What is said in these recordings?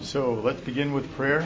So let's begin with prayer.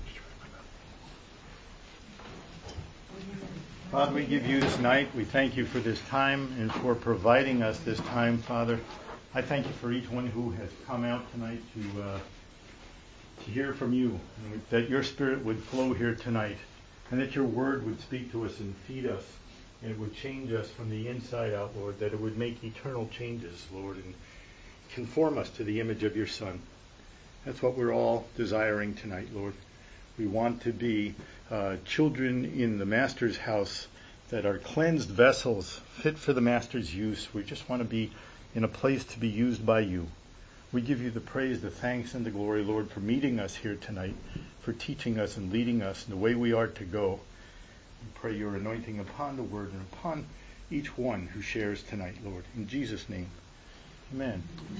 Father, we give you this night. We thank you for this time and for providing us this time, Father. I thank you for each one who has come out tonight to hear from you, and that your Spirit would flow here tonight, and that your word would speak to us and feed us, and it would change us from the inside out, Lord, that it would make eternal changes, Lord, and conform us to the image of your Son. That's what we're all desiring tonight, Lord. We want to be children in the Master's house that are cleansed vessels, fit for the Master's use. We just want to be in a place to be used by you. We give you the praise, the thanks, and the glory, Lord, for meeting us here tonight, for teaching us and leading us in the way we are to go. We pray your anointing upon the word and upon each one who shares tonight, Lord. In Jesus' name, amen.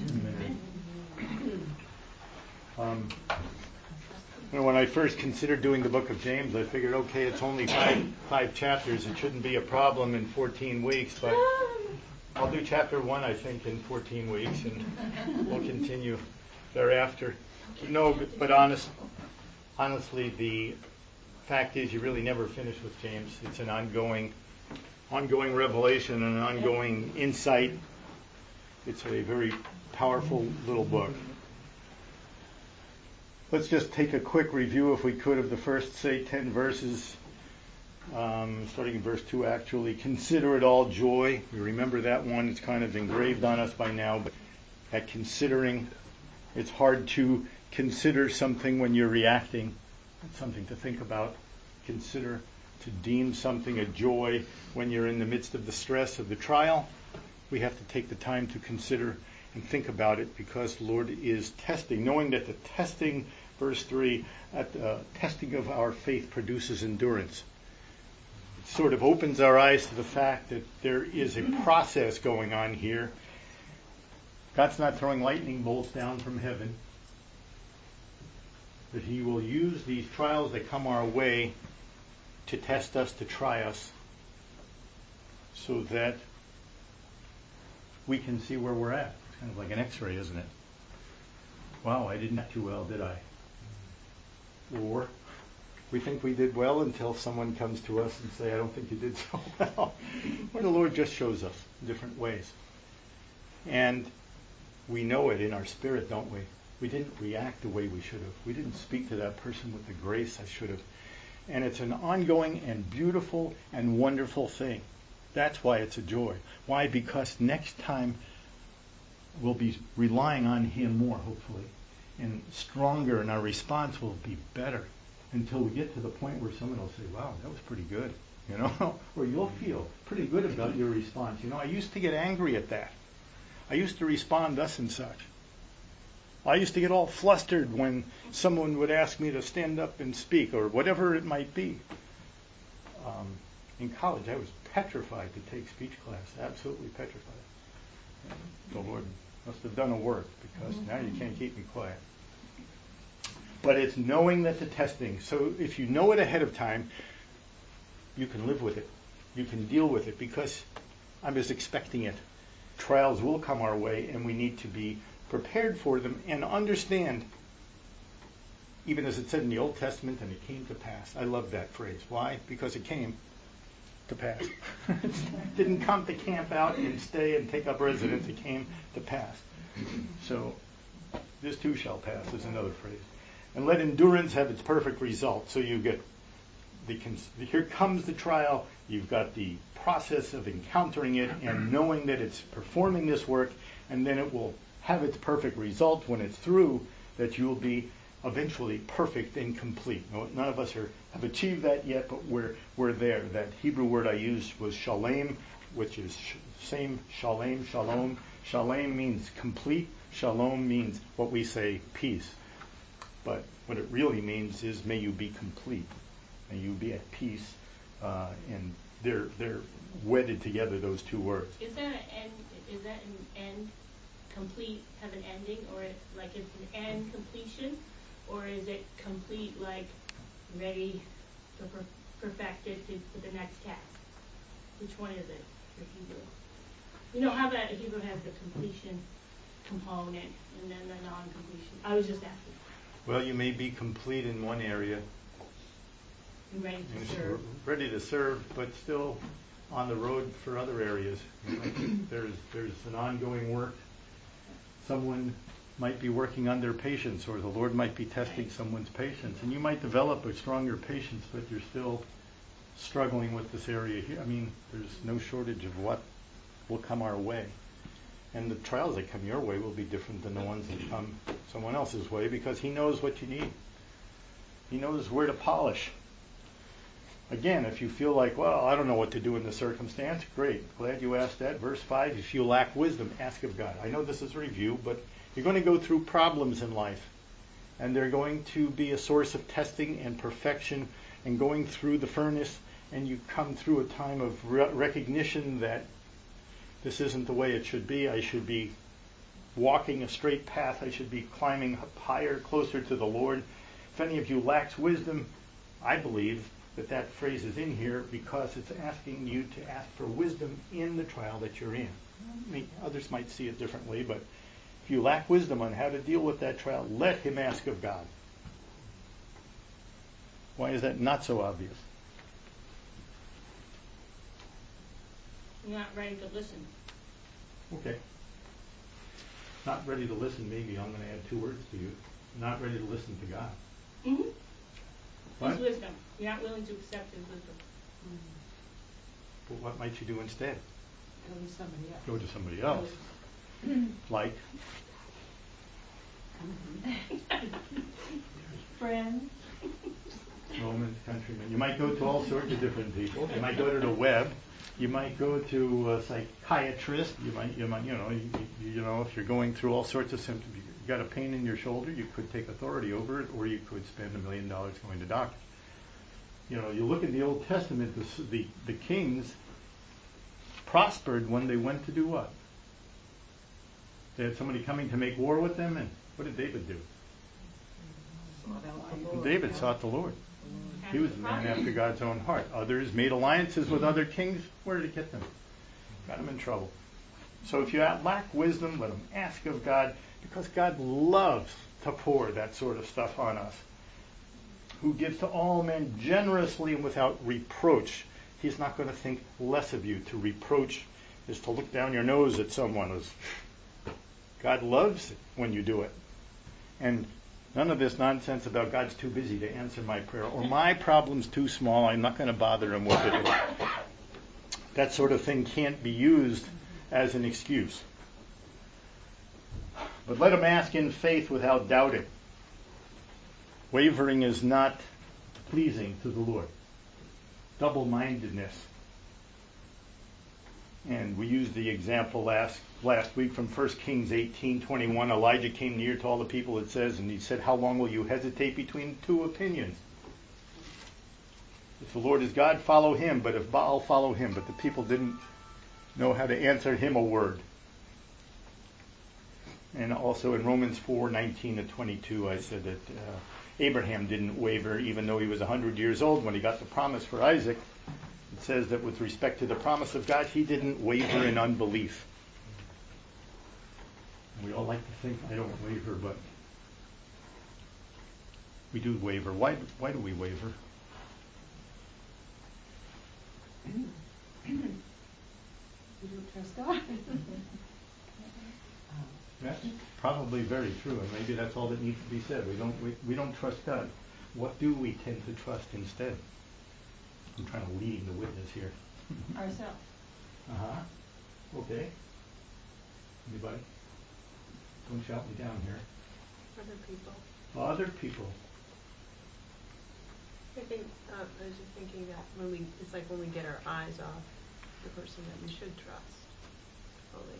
Amen. When I first considered doing the book of James, I figured, okay, it's only five chapters. It shouldn't be a problem in 14 weeks, but I'll do chapter 1, I think, in 14 weeks, and we'll continue thereafter. No, but honestly, the fact is you really never finish with James. It's an ongoing revelation and an ongoing insight. It's a very powerful little book. Let's just take a quick review, if we could, of the first, say, 10 verses, starting in verse 2, actually. Consider it all joy. You remember that one. It's kind of engraved on us by now, but at considering, it's hard to consider something when you're reacting. It's something to think about. Consider, to deem something a joy when you're in the midst of the stress of the trial. We have to take the time to consider and think about it, because the Lord is testing, knowing that the testing, verse 3, testing of our faith produces endurance. It sort of opens our eyes to the fact that there is a process going on here. God's not throwing lightning bolts down from heaven, but he will use these trials that come our way to test us, to try us, so that we can see where we're at. It's kind of like an x-ray, isn't it? Wow, I didn't do too well, did I? Or we think we did well until someone comes to us and say, I don't think you did so well. Or the Lord just shows us in different ways. And we know it in our spirit, don't we? We didn't react the way we should have. We didn't speak to that person with the grace I should have. And it's an ongoing and beautiful and wonderful thing. That's why it's a joy. Why? Because next time we'll be relying on him more, hopefully, and stronger, and our response will be better until we get to the point where someone will say, wow, that was pretty good, or you'll feel pretty good about your response. I used to get angry at that. I used to respond thus and such. I used to get all flustered when someone would ask me to stand up and speak, or whatever it might be. In college, I was petrified to take speech class, absolutely petrified. The Lord must have done a work, because now you can't keep me quiet. But it's knowing that the testing, so if you know it ahead of time, you can live with it. You can deal with it, because I'm just expecting it. Trials will come our way, and we need to be prepared for them and understand, even as it said in the Old Testament, and it came to pass. I love that phrase. Why? Because it came to pass. It didn't come to camp out and stay and take up residence. It came to pass. So, this too shall pass is another phrase. And let endurance have its perfect result. So you get here comes the trial. You've got the process of encountering it and knowing that it's performing this work, and then it will have its perfect result when it's through, that you will be eventually perfect and complete. None of us have achieved that yet, but we're there. That Hebrew word I used was shalem, which is same shalem, shalom. Shalem means complete. Shalom means what we say, peace. But what it really means is, may you be complete. May you be at peace. And they're wedded together, those two words. Is that an end? Complete have an ending, or like it's an end completion, or is it complete like ready to perfect it to the next task? Which one is it for Hebrew? You know how that Hebrew has the completion component and then the non-completion. I was just asking. Well, you may be complete in one area, And ready to serve. ready to serve, but still on the road for other areas. There's an ongoing work. Someone might be working on their patience, or the Lord might be testing someone's patience, and you might develop a stronger patience, but you're still struggling with this area here. I mean, there's no shortage of what will come our way. And the trials that come your way will be different than the ones that come someone else's way, because He knows what you need. He knows where to polish. Again, if you feel like, well, I don't know what to do in this circumstance, great. Glad you asked that. Verse 5, if you lack wisdom, ask of God. I know this is a review, but you're going to go through problems in life. And they're going to be a source of testing and perfection and going through the furnace. And you come through a time of recognition that this isn't the way it should be. I should be walking a straight path. I should be climbing up higher, closer to the Lord. If any of you lacks wisdom, I believe that phrase is in here because it's asking you to ask for wisdom in the trial that you're in. I mean, others might see it differently, but if you lack wisdom on how to deal with that trial, let him ask of God. Why is that not so obvious? You're not ready to listen. Okay. Not ready to listen, maybe I'm going to add 2 words to you. Not ready to listen to God. Mm-hmm. What? His wisdom. You're not willing to accept His wisdom. But what might you do instead? Go to somebody else. Go to somebody else. Like? Friends. Romans, countrymen. You might go to all sorts of different people. You might go to the web. You might go to a psychiatrist. You might, if you're going through all sorts of symptoms, you got a pain in your shoulder, you could take authority over it, or you could spend $1 million going to doctors. You look at the Old Testament, the kings prospered when they went to do what? They had somebody coming to make war with them, and what did David do? David sought the Lord. He was a man after God's own heart. Others made alliances with other kings. Where did it get them? Got them in trouble. So if you lack wisdom, let them ask of God, because God loves to pour that sort of stuff on us. Who gives to all men generously and without reproach. He's not going to think less of you. To reproach is to look down your nose at someone. God loves it when you do it. And none of this nonsense about God's too busy to answer my prayer, or my problem's too small, I'm not going to bother him with it. That sort of thing can't be used as an excuse. But let him ask in faith without doubting. Wavering is not pleasing to the Lord. Double-mindedness. And we used the example last week from 1 Kings 18:21. Elijah came near to all the people, it says, and he said, how long will you hesitate between 2 opinions? If the Lord is God, follow him, but if Baal, follow him. But the people didn't know how to answer him a word. And also in Romans 4:19-22, I said that Abraham didn't waver, even though he was 100 years old when he got the promise for Isaac. It says that with respect to the promise of God, he didn't waver in unbelief. We all like to think, I don't waver, but we do waver. Why do we waver? You don't trust God? That's probably very true, and maybe that's all that needs to be said. We don't trust God. What do we tend to trust instead? I'm trying to lead the witness here. Ourselves. Okay. Anybody? Don't shout me down here. Other people. Other people. I think I was just thinking that it's like when we get our eyes off the person that we should trust fully,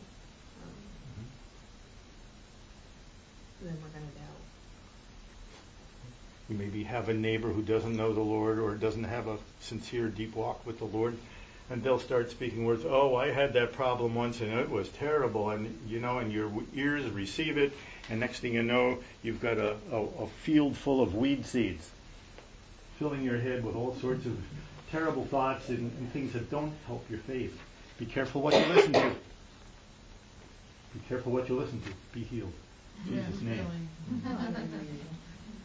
then we're going to doubt. We maybe have a neighbor who doesn't know the Lord or doesn't have a sincere, deep walk with the Lord, and they'll start speaking words. Oh, I had that problem once, and it was terrible, and and your ears receive it, and next thing you know, you've got a field full of weed seeds, filling your head with all sorts of terrible thoughts and things that don't help your faith. Be careful what you listen to. Be careful what you listen to. Be healed. In Jesus' name.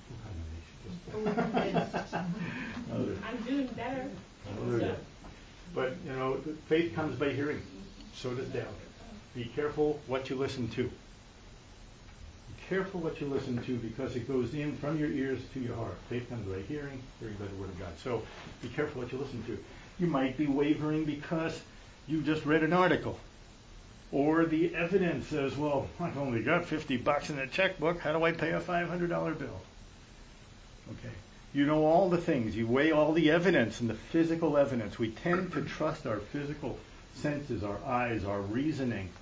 doing better. Hallelujah. But, faith comes by hearing. So does doubt. Be careful what you listen to. Be careful what you listen to, because it goes in from your ears to your heart. Faith comes by hearing by the Word of God. So be careful what you listen to. You might be wavering because you just read an article. Or the evidence says, well, I've only got $50 in a checkbook. How do I pay a $500 bill? Okay. You know all the things. You weigh all the evidence and the physical evidence. We tend to trust our physical senses, our eyes, our reasoning,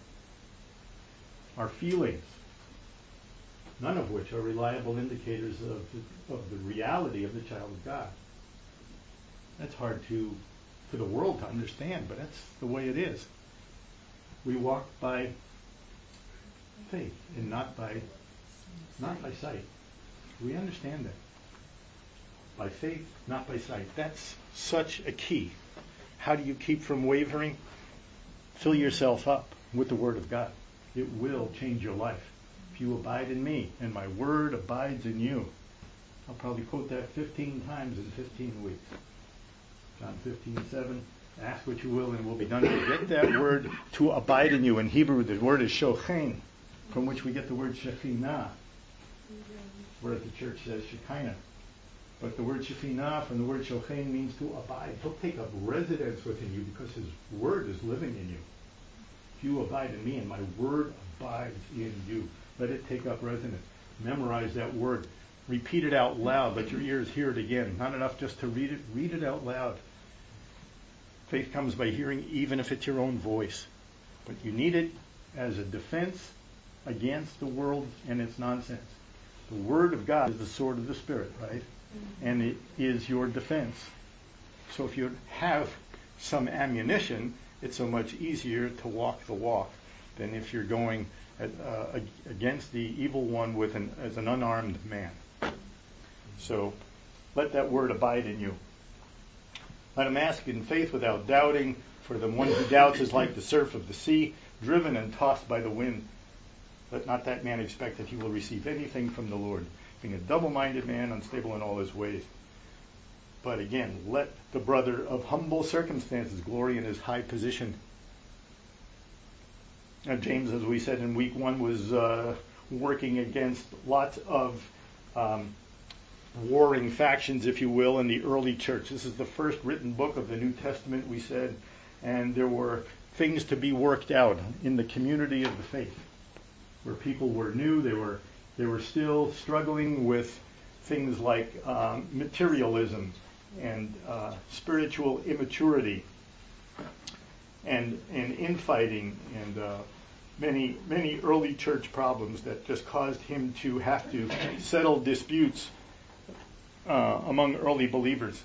our feelings, none of which are reliable indicators of the reality of the child of God. That's hard for the world to understand, but that's the way it is. We walk by faith and not by sight. We understand that. By faith, not by sight. That's such a key. How do you keep from wavering? Fill yourself up with the Word of God. It will change your life. If you abide in me and my Word abides in you. I'll probably quote that 15 times in 15 weeks. John 15:7. Ask what you will and it will be done. Get that word to abide in you. In Hebrew, the word is shochen, from which we get the word shekhinah, whereas the church says shekinah. But the word shekhinah from the word shochen means to abide. He'll take up residence within you because his word is living in you. If you abide in me and my word abides in you, let it take up residence. Memorize that word. Repeat it out loud. Let your ears hear it again. Not enough just to read it. Read it out loud. Faith comes by hearing, even if it's your own voice. But you need it as a defense against the world and its nonsense. The Word of God is the sword of the Spirit, right? And it is your defense. So if you have some ammunition, it's so much easier to walk the walk than if you're going against the evil one as an unarmed man. So let that word abide in you. Let him ask in faith without doubting, for the one who doubts is like the surf of the sea, driven and tossed by the wind. Let not that man expect that he will receive anything from the Lord, being a double-minded man, unstable in all his ways. But again, let the brother of humble circumstances glory in his high position. Now, James, as we said in week 1, was working against lots of warring factions, if you will, in the early church. This is the first written book of the New Testament, we said, and there were things to be worked out in the community of the faith, where people were new. They were still struggling with things like materialism and spiritual immaturity and infighting and many early church problems that just caused him to have to settle disputes among early believers.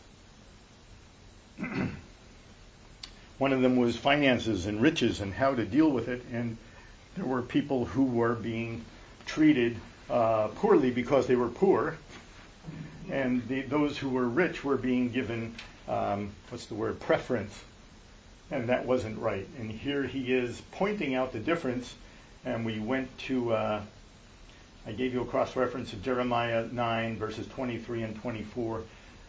One of them was finances and riches and how to deal with it, and there were people who were being treated poorly because they were poor, and those who were rich were being given preference, and that wasn't right. And here he is pointing out the difference, and we went to I gave you a cross-reference of Jeremiah 9, verses 23 and 24.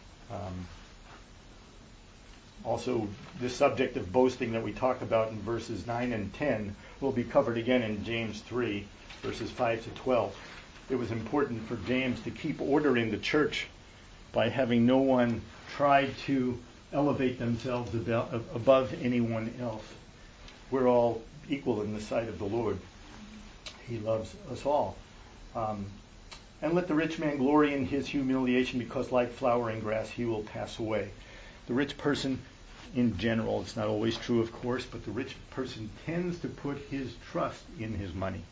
Also, this subject of boasting that we talk about in verses 9 and 10 will be covered again in James 3, verses 5 to 12. It was important for James to keep order in the church by having no one try to elevate themselves above anyone else. We're all equal in the sight of the Lord. He loves us all. And let the rich man glory in his humiliation, because like flowering grass he will pass away. The rich person in general, it's not always true of course, but the rich person tends to put his trust in his money.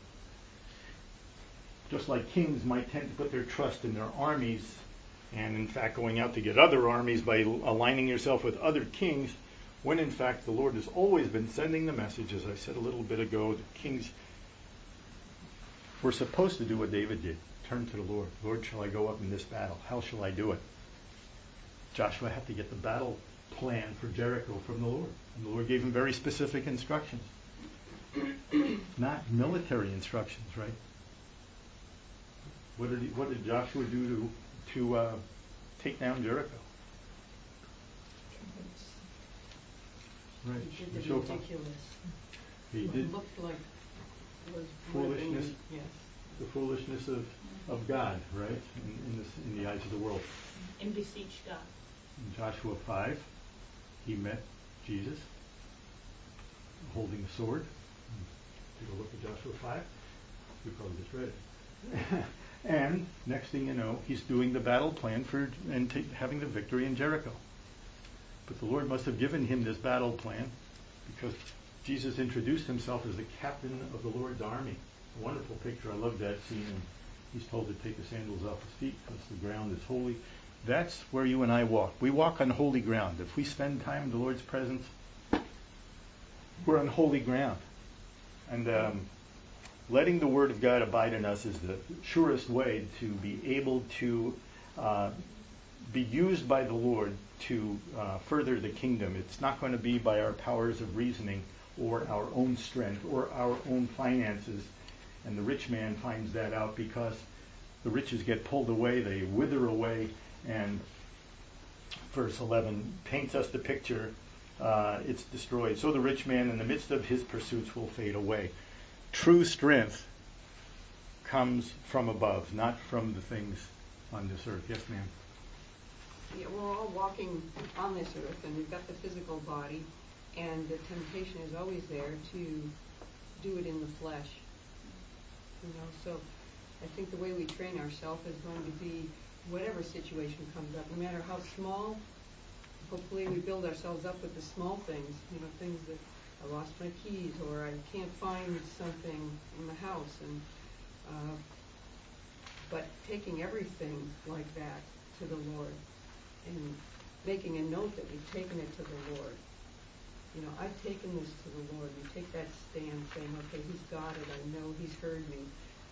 Just like kings might tend to put their trust in their armies, and in fact going out to get other armies by aligning yourself with other kings, when in fact the Lord has always been sending the message, as I said a little bit ago, that kings were supposed to do what David did. Turn to the Lord. Lord, shall I go up in this battle? How shall I do it? Joshua had to get the battle plan for Jericho from the Lord. And the Lord gave him very specific instructions. Not military instructions, right? What did Joshua do to take down Jericho? Right. He did the Shofar. ridiculous. He What did looked like was foolishness. Yes. The foolishness of God, right, in the eyes of the world. And beseech God. In Joshua 5, he met Jesus holding a sword. Take a look at Joshua 5. We probably just read it. And next thing you know, he's doing the battle plan having the victory in Jericho. But the Lord must have given him this battle plan because Jesus introduced himself as the captain of the Lord's army. A wonderful picture. I love that scene. And he's told to take the sandals off his feet because the ground is holy. That's where you and I walk. We walk on holy ground. If we spend time in the Lord's presence, we're on holy ground. And letting the Word of God abide in us is the surest way to be able to be used by the Lord to further the kingdom. It's not going to be by our powers of reasoning or our own strength or our own finances. And the rich man finds that out because the riches get pulled away, they wither away, and verse 11 paints us the picture. It's destroyed. So the rich man in the midst of his pursuits will fade away. True strength comes from above, not from the things on this earth. Yes, ma'am? Yeah, we're all walking on this earth, and we've got the physical body, and the temptation is always there to do it in the flesh. So I think the way we train ourselves is going to be whatever situation comes up, no matter how small. Hopefully we build ourselves up with the small things, things that I lost my keys or I can't find something in the house, and but taking everything like that to the Lord and making a note that we've taken it to the Lord. I've taken this to the Lord. You take that stand saying, okay, He's got it. I know He's heard me.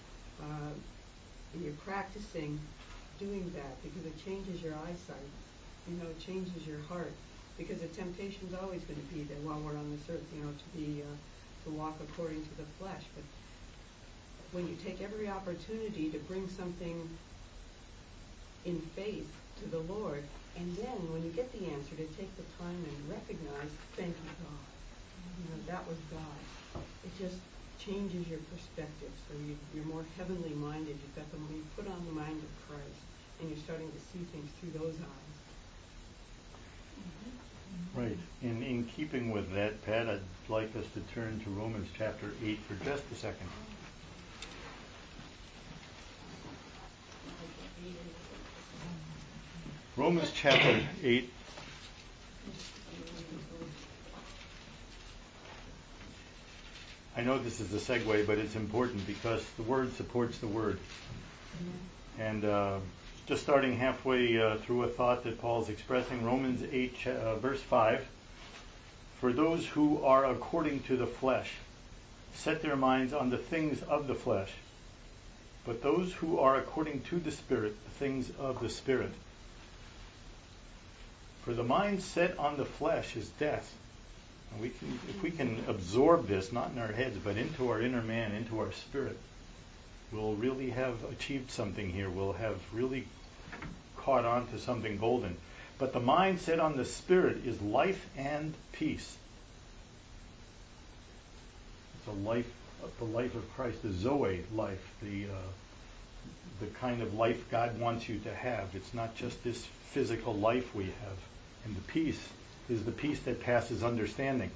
And you're practicing doing that because it changes your eyesight. It changes your heart. Because the temptation is always going to be there while we're on this earth, to walk according to the flesh. But when you take every opportunity to bring something in faith to the Lord, and then when you get the answer, to take the time and recognize, thank you, God. That was God. It just changes your perspective. So you're more heavenly minded. You put on the mind of Christ, and you're starting to see things through those eyes. Right. In keeping with that, Pat, I'd like us to turn to Romans chapter 8 for just a second. Romans chapter 8. I know this is a segue, but it's important because the Word supports the Word. And just starting halfway through a thought that Paul's expressing, Romans 8, verse 5, for those who are according to the flesh set their minds on the things of the flesh, but those who are according to the Spirit, the things of the Spirit. For the mind set on the flesh is death. And if we can absorb this, not in our heads, but into our inner man, into our spirit, we'll really have achieved something here. We'll have really caught on to something golden. But the mind set on the Spirit is life and peace. It's a life, the life of Christ, the Zoe life, the kind of life God wants you to have. It's not just this physical life we have. And the peace is the peace that passes understanding.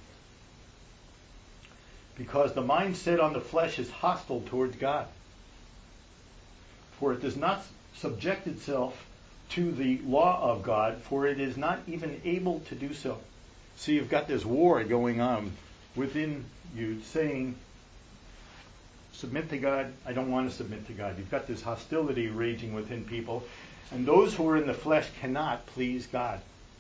Because the mind set on the flesh is hostile towards God. For it does not subject itself to the law of God, for it is not even able to do so. So you've got this war going on within you saying, submit to God, I don't want to submit to God. You've got this hostility raging within people, and those who are in the flesh cannot please God.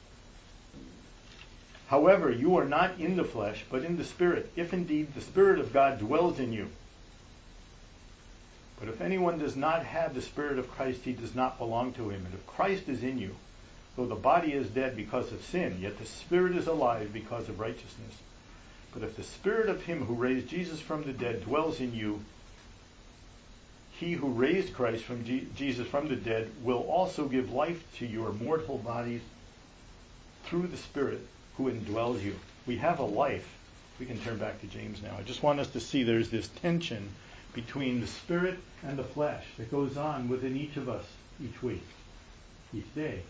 However, you are not in the flesh, but in the Spirit, if indeed the Spirit of God dwells in you. But if anyone does not have the Spirit of Christ, he does not belong to him. And if Christ is in you, though the body is dead because of sin, yet the Spirit is alive because of righteousness. But if the Spirit of him who raised Jesus from the dead dwells in you, he who raised Christ from Jesus from the dead will also give life to your mortal bodies through the Spirit who indwells you. We have a life. We can turn back to James now. I just want us to see there's this tension between the Spirit and the flesh that goes on within each of us each week, each day.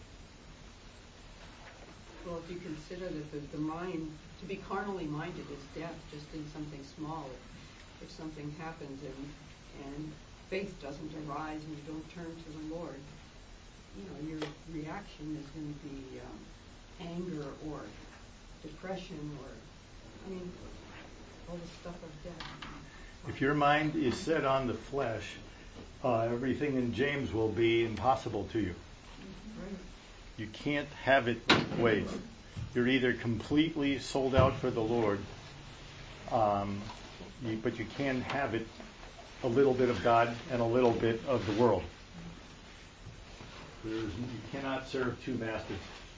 Well, if you consider that the mind, to be carnally minded is death just in something small. If something happens and faith doesn't arise and you don't turn to the Lord, your reaction is going to be anger or depression or, all the stuff of death. If your mind is set on the flesh, everything in James will be impossible to you. Right. You can't have it both ways. You're either completely sold out for the Lord, but you can have it a little bit of God and a little bit of the world. You cannot serve two masters.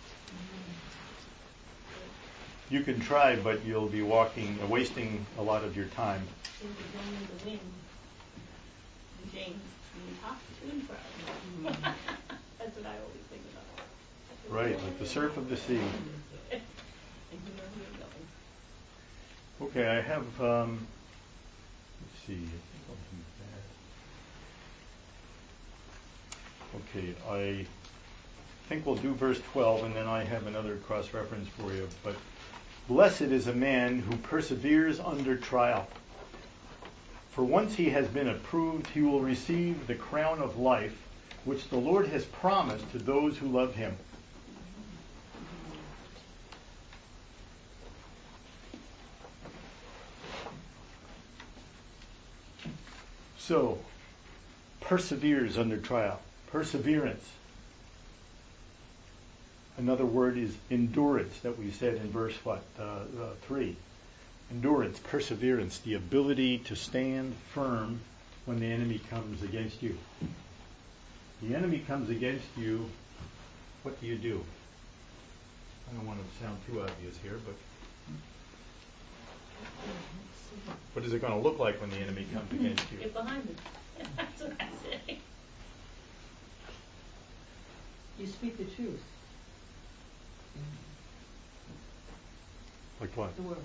You can try, but you'll be wasting a lot of your time. There's only the wind. And James, when you talk to and fro. That's what I always think about. Right, like the surf of the sea. And you know where you're going. Okay, I have, let's see, I think I'll do that. Okay, I think we'll do verse 12, and then I have another cross-reference for you. But blessed is a man who perseveres under trial. For once he has been approved, he will receive the crown of life, which the Lord has promised to those who love him. So, perseveres under trial. Perseverance. Another word is endurance that we said in verse 3. Endurance, perseverance, the ability to stand firm when the enemy comes against you. The enemy comes against you, what do you do? I don't want to sound too obvious here, but what is it going to look like when the enemy comes against you? Get behind him. That's what I say. You speak the truth. Like what? The word.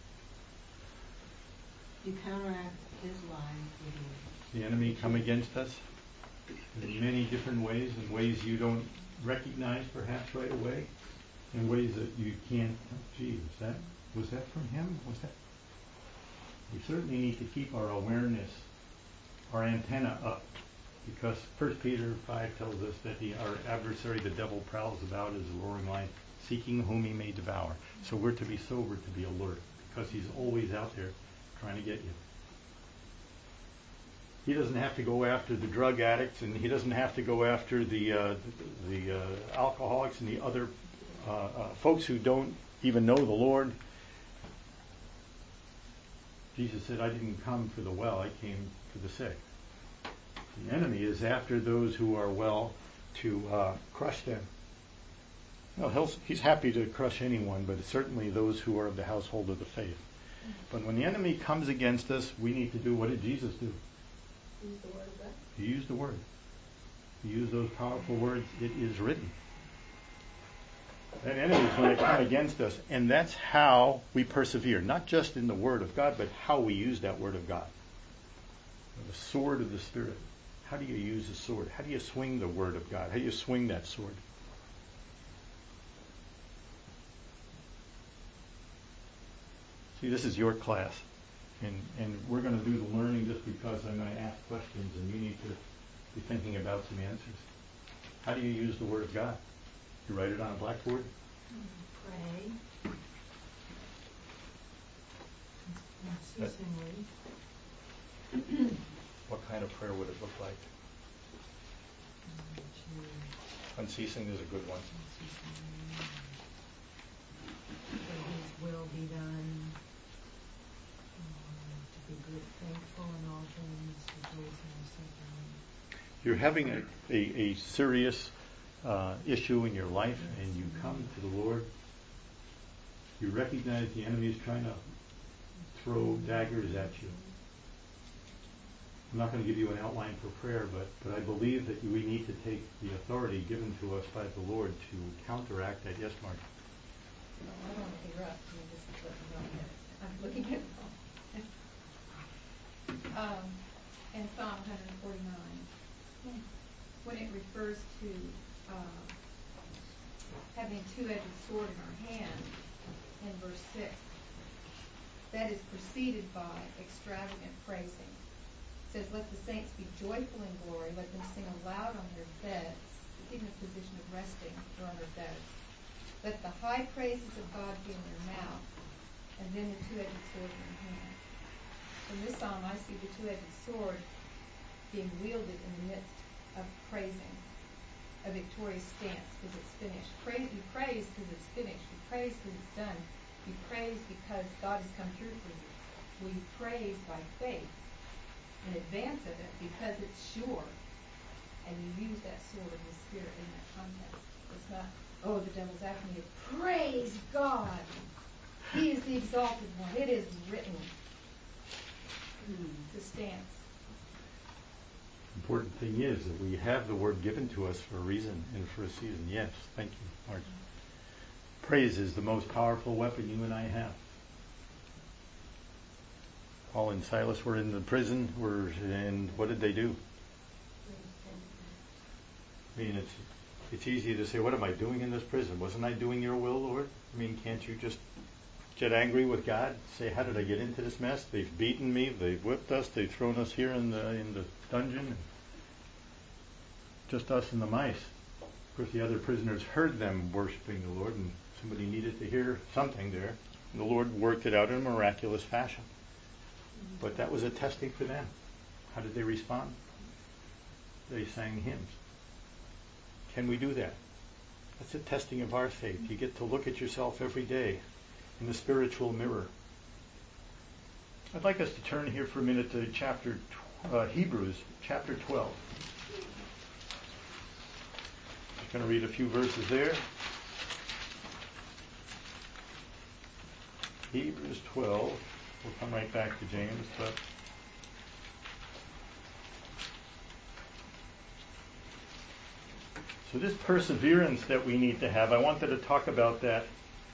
You counteract his lies with the The enemy come against us in many different ways, in ways you don't recognize perhaps right away, in ways that you can't, was that from him? We certainly need to keep our awareness, our antenna up, because 1 Peter 5 tells us that our adversary, the devil, prowls about as a roaring lion, seeking whom he may devour. So we're to be sober, to be alert, because he's always out there trying to get you. He doesn't have to go after the drug addicts, and he doesn't have to go after the alcoholics and the other folks who don't even know the Lord. Jesus said, I didn't come for the well, I came for the sick. The enemy is after those who are well to crush them. No, he's happy to crush anyone, but certainly those who are of the household of the faith. But when the enemy comes against us, we need to do, what did Jesus do? Use the word of God. He used the word. He used those powerful words, it is written. That enemy is going to come against us, and that's how we persevere, not just in the word of God, but how we use that word of God. The sword of the Spirit. How do you use the sword? How do you swing the word of God? How do you swing that sword? See, this is your class, and we're going to do the learning just because I'm going to ask questions, and you need to be thinking about some answers. How do you use the Word of God? You write it on a blackboard? pray. Unceasingly. What kind of prayer would it look like? Unceasing is a good one. His will be done. To be good, thankful in all things, rejoice in our suffering. You're having a serious issue in your life, and you come to the Lord. You recognize the enemy is trying to throw daggers at you. I'm not going to give you an outline for prayer, but I believe that we need to take the authority given to us by the Lord to counteract that. Yes, Mark? I don't want to interrupt, I mean, just let me know that I'm looking at it wrong. In Psalm 149, when it refers to having a two-edged sword in our hand, in verse 6, that is preceded by extravagant praising. It says, let the saints be joyful in glory, let them sing aloud on their beds, sitting in a position of resting or on their beds. Let the high praises of God be in their mouth, and then the two-edged sword in their hand. In this psalm, I see the two-edged sword being wielded in the midst of praising, a victorious stance because it's finished. You praise because it's finished. You praise because it's done. You praise because God has come through for you. Well, you praise by faith in advance of it because it's sure. And you use that sword of the Spirit in that context. It's not, oh, the devil's after me. It's praise God. He is the exalted one. It is written. It's a stance. Important thing is that we have the word given to us for a reason and for a season. Yes, thank you, Mark. Praise is the most powerful weapon you and I have. Paul and Silas were in the prison, and what did they do? I mean, it's easy to say, what am I doing in this prison? Wasn't I doing your will, Lord? I mean, can't you just get angry with God? Say, how did I get into this mess? They've beaten me, they've whipped us, they've thrown us here in the dungeon. Just us and the mice. Of course, the other prisoners heard them worshiping the Lord, and somebody needed to hear something there. And the Lord worked it out in a miraculous fashion. But that was a testing for them. How did they respond? They sang hymns. Can we do that? That's a testing of our faith. You get to look at yourself every day in the spiritual mirror. I'd like us to turn here for a minute to Hebrews chapter 12. I'm going to read a few verses there. Hebrews 12. We'll come right back to James, but so this perseverance that we need to have, I wanted to talk about that.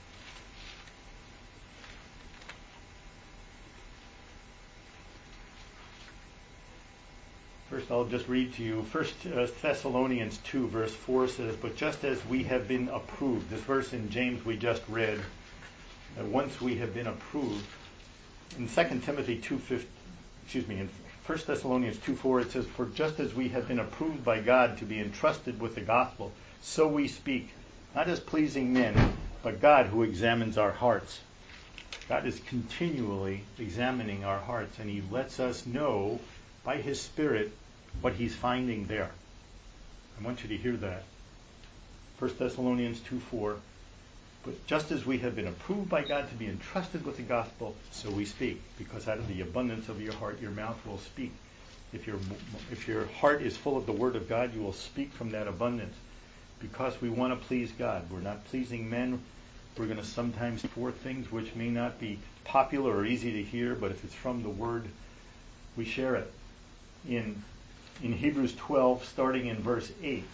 First, I'll just read to you. 1 Thessalonians 2, verse 4 says, but just as we have been approved, this verse in James we just read, that once we have been approved, in 2 Timothy 2:5, in 1 Thessalonians 2:4 it says, for just as we have been approved by God to be entrusted with the gospel, so we speak, not as pleasing men, but God who examines our hearts. God is continually examining our hearts, and he lets us know by his Spirit what he's finding there. I want you to hear that. 1 Thessalonians 2:4. But just as we have been approved by God to be entrusted with the gospel, so we speak. Because out of the abundance of your heart, your mouth will speak. If your heart is full of the word of God, you will speak from that abundance. Because we want to please God. We're not pleasing men. We're going to sometimes speak forth things which may not be popular or easy to hear, but if it's from the word, we share it. In Hebrews 12, starting in verse 8.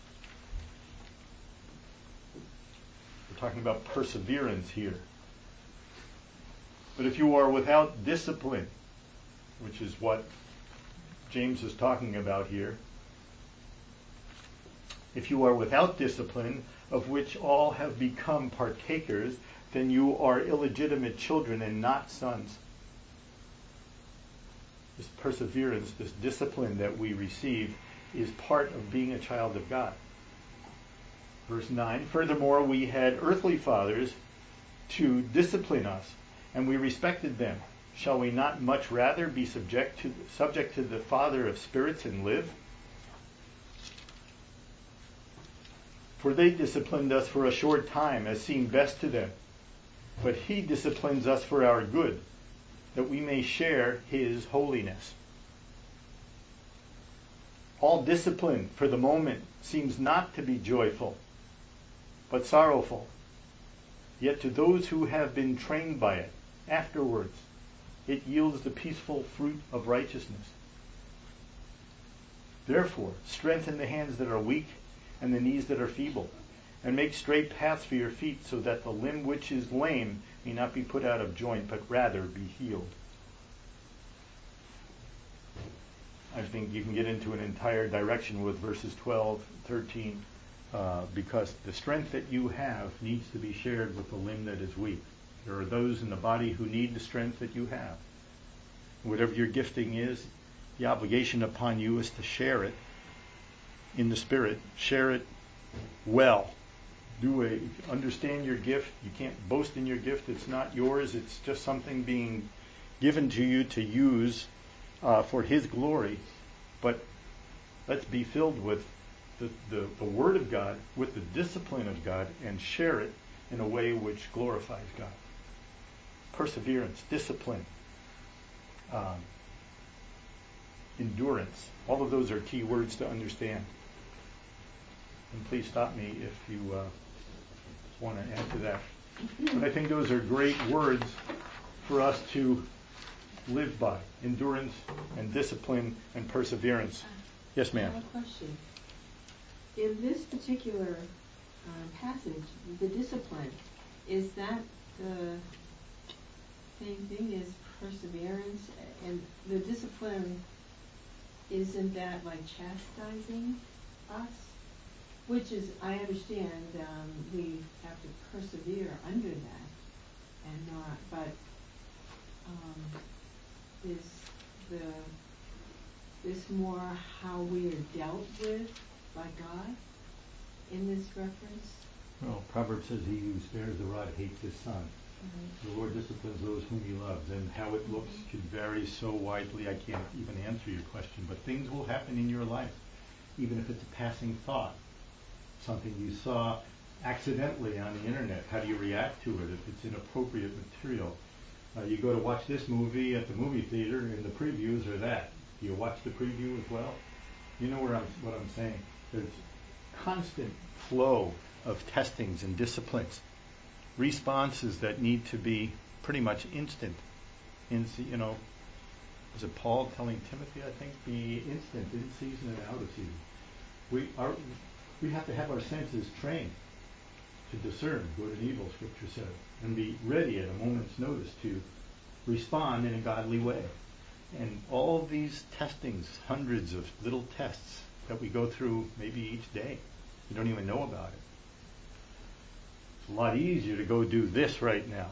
Talking about perseverance here. But if you are without discipline, which is what James is talking about here, if you are without discipline, of which all have become partakers, then you are illegitimate children and not sons. This perseverance, this discipline that we receive is part of being a child of God. Verse 9, furthermore, we had earthly fathers to discipline us, and we respected them. Shall we not much rather be subject to the Father of spirits and live? For they disciplined us for a short time, as seemed best to them. But he disciplines us for our good, that we may share his holiness. All discipline for the moment seems not to be joyful, but sorrowful. Yet to those who have been trained by it, afterwards, it yields the peaceful fruit of righteousness. Therefore, strengthen the hands that are weak and the knees that are feeble, and make straight paths for your feet, so that the limb which is lame may not be put out of joint, but rather be healed. I think you can get into an entire direction with verses 12, 13, because the strength that you have needs to be shared with the limb that is weak. There are those in the body who need the strength that you have. Whatever your gifting is, the obligation upon you is to share it in the Spirit. Share it well. Understand your gift. You can't boast in your gift. It's not yours. It's just something being given to you to use for His glory. But let's be filled with the Word of God, with the discipline of God, and share it in a way which glorifies God. Perseverance, discipline, endurance. All of those are key words to understand. And please stop me if you want to add to that. But I think those are great words for us to live by. Endurance and discipline and perseverance. Yes, ma'am. I have a question. In this particular passage, the discipline, is that the same thing as perseverance? And the discipline, isn't that like chastising us? Which is, I understand, we have to persevere under that and not, but is this more how we are dealt with by God in this reference? Well, Proverbs says, he who spares the rod hates his son. The Lord disciplines those whom He loves. And how it looks could vary so widely, I can't even answer your question. But things will happen in your life, even if it's a passing thought, something you saw accidentally on the internet. How do you react to it if it's inappropriate material? You go to watch this movie at the movie theater, and the previews are that. Do you watch the preview as well? You know what I'm saying. There's constant flow of testings and disciplines, responses that need to be pretty much instant. Was it Paul telling Timothy, I think, be instant, in season and out of season. We have to have our senses trained to discern good and evil, Scripture says, and be ready at a moment's notice to respond in a godly way. And all of these testings, hundreds of little tests that we go through maybe each day, you don't even know about it. It's a lot easier to go do this right now.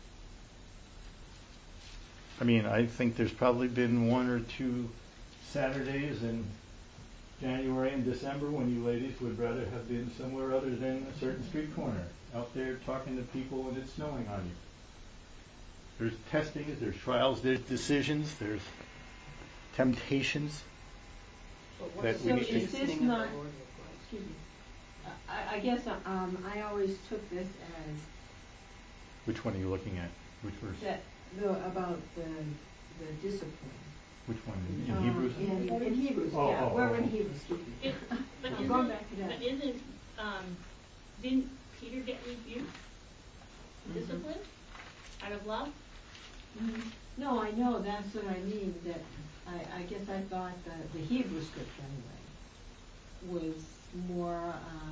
I mean, I think there's probably been 1 or 2 Saturdays in January and December when you ladies would rather have been somewhere other than a certain street corner, out there talking to people and it's snowing on you. There's testings, there's trials, there's decisions, there's temptations. That we need to. Is this not, excuse me, I guess I always took this as Which one are you looking at? Which verse? About the discipline. Which one? In Hebrews? In Hebrews, yeah. We're in Hebrews, excuse me. But going back to that. But didn't Peter get rebuked? Discipline? Out of love? No, I know, that's what I mean, that I guess I thought the Hebrew scripture anyway was more,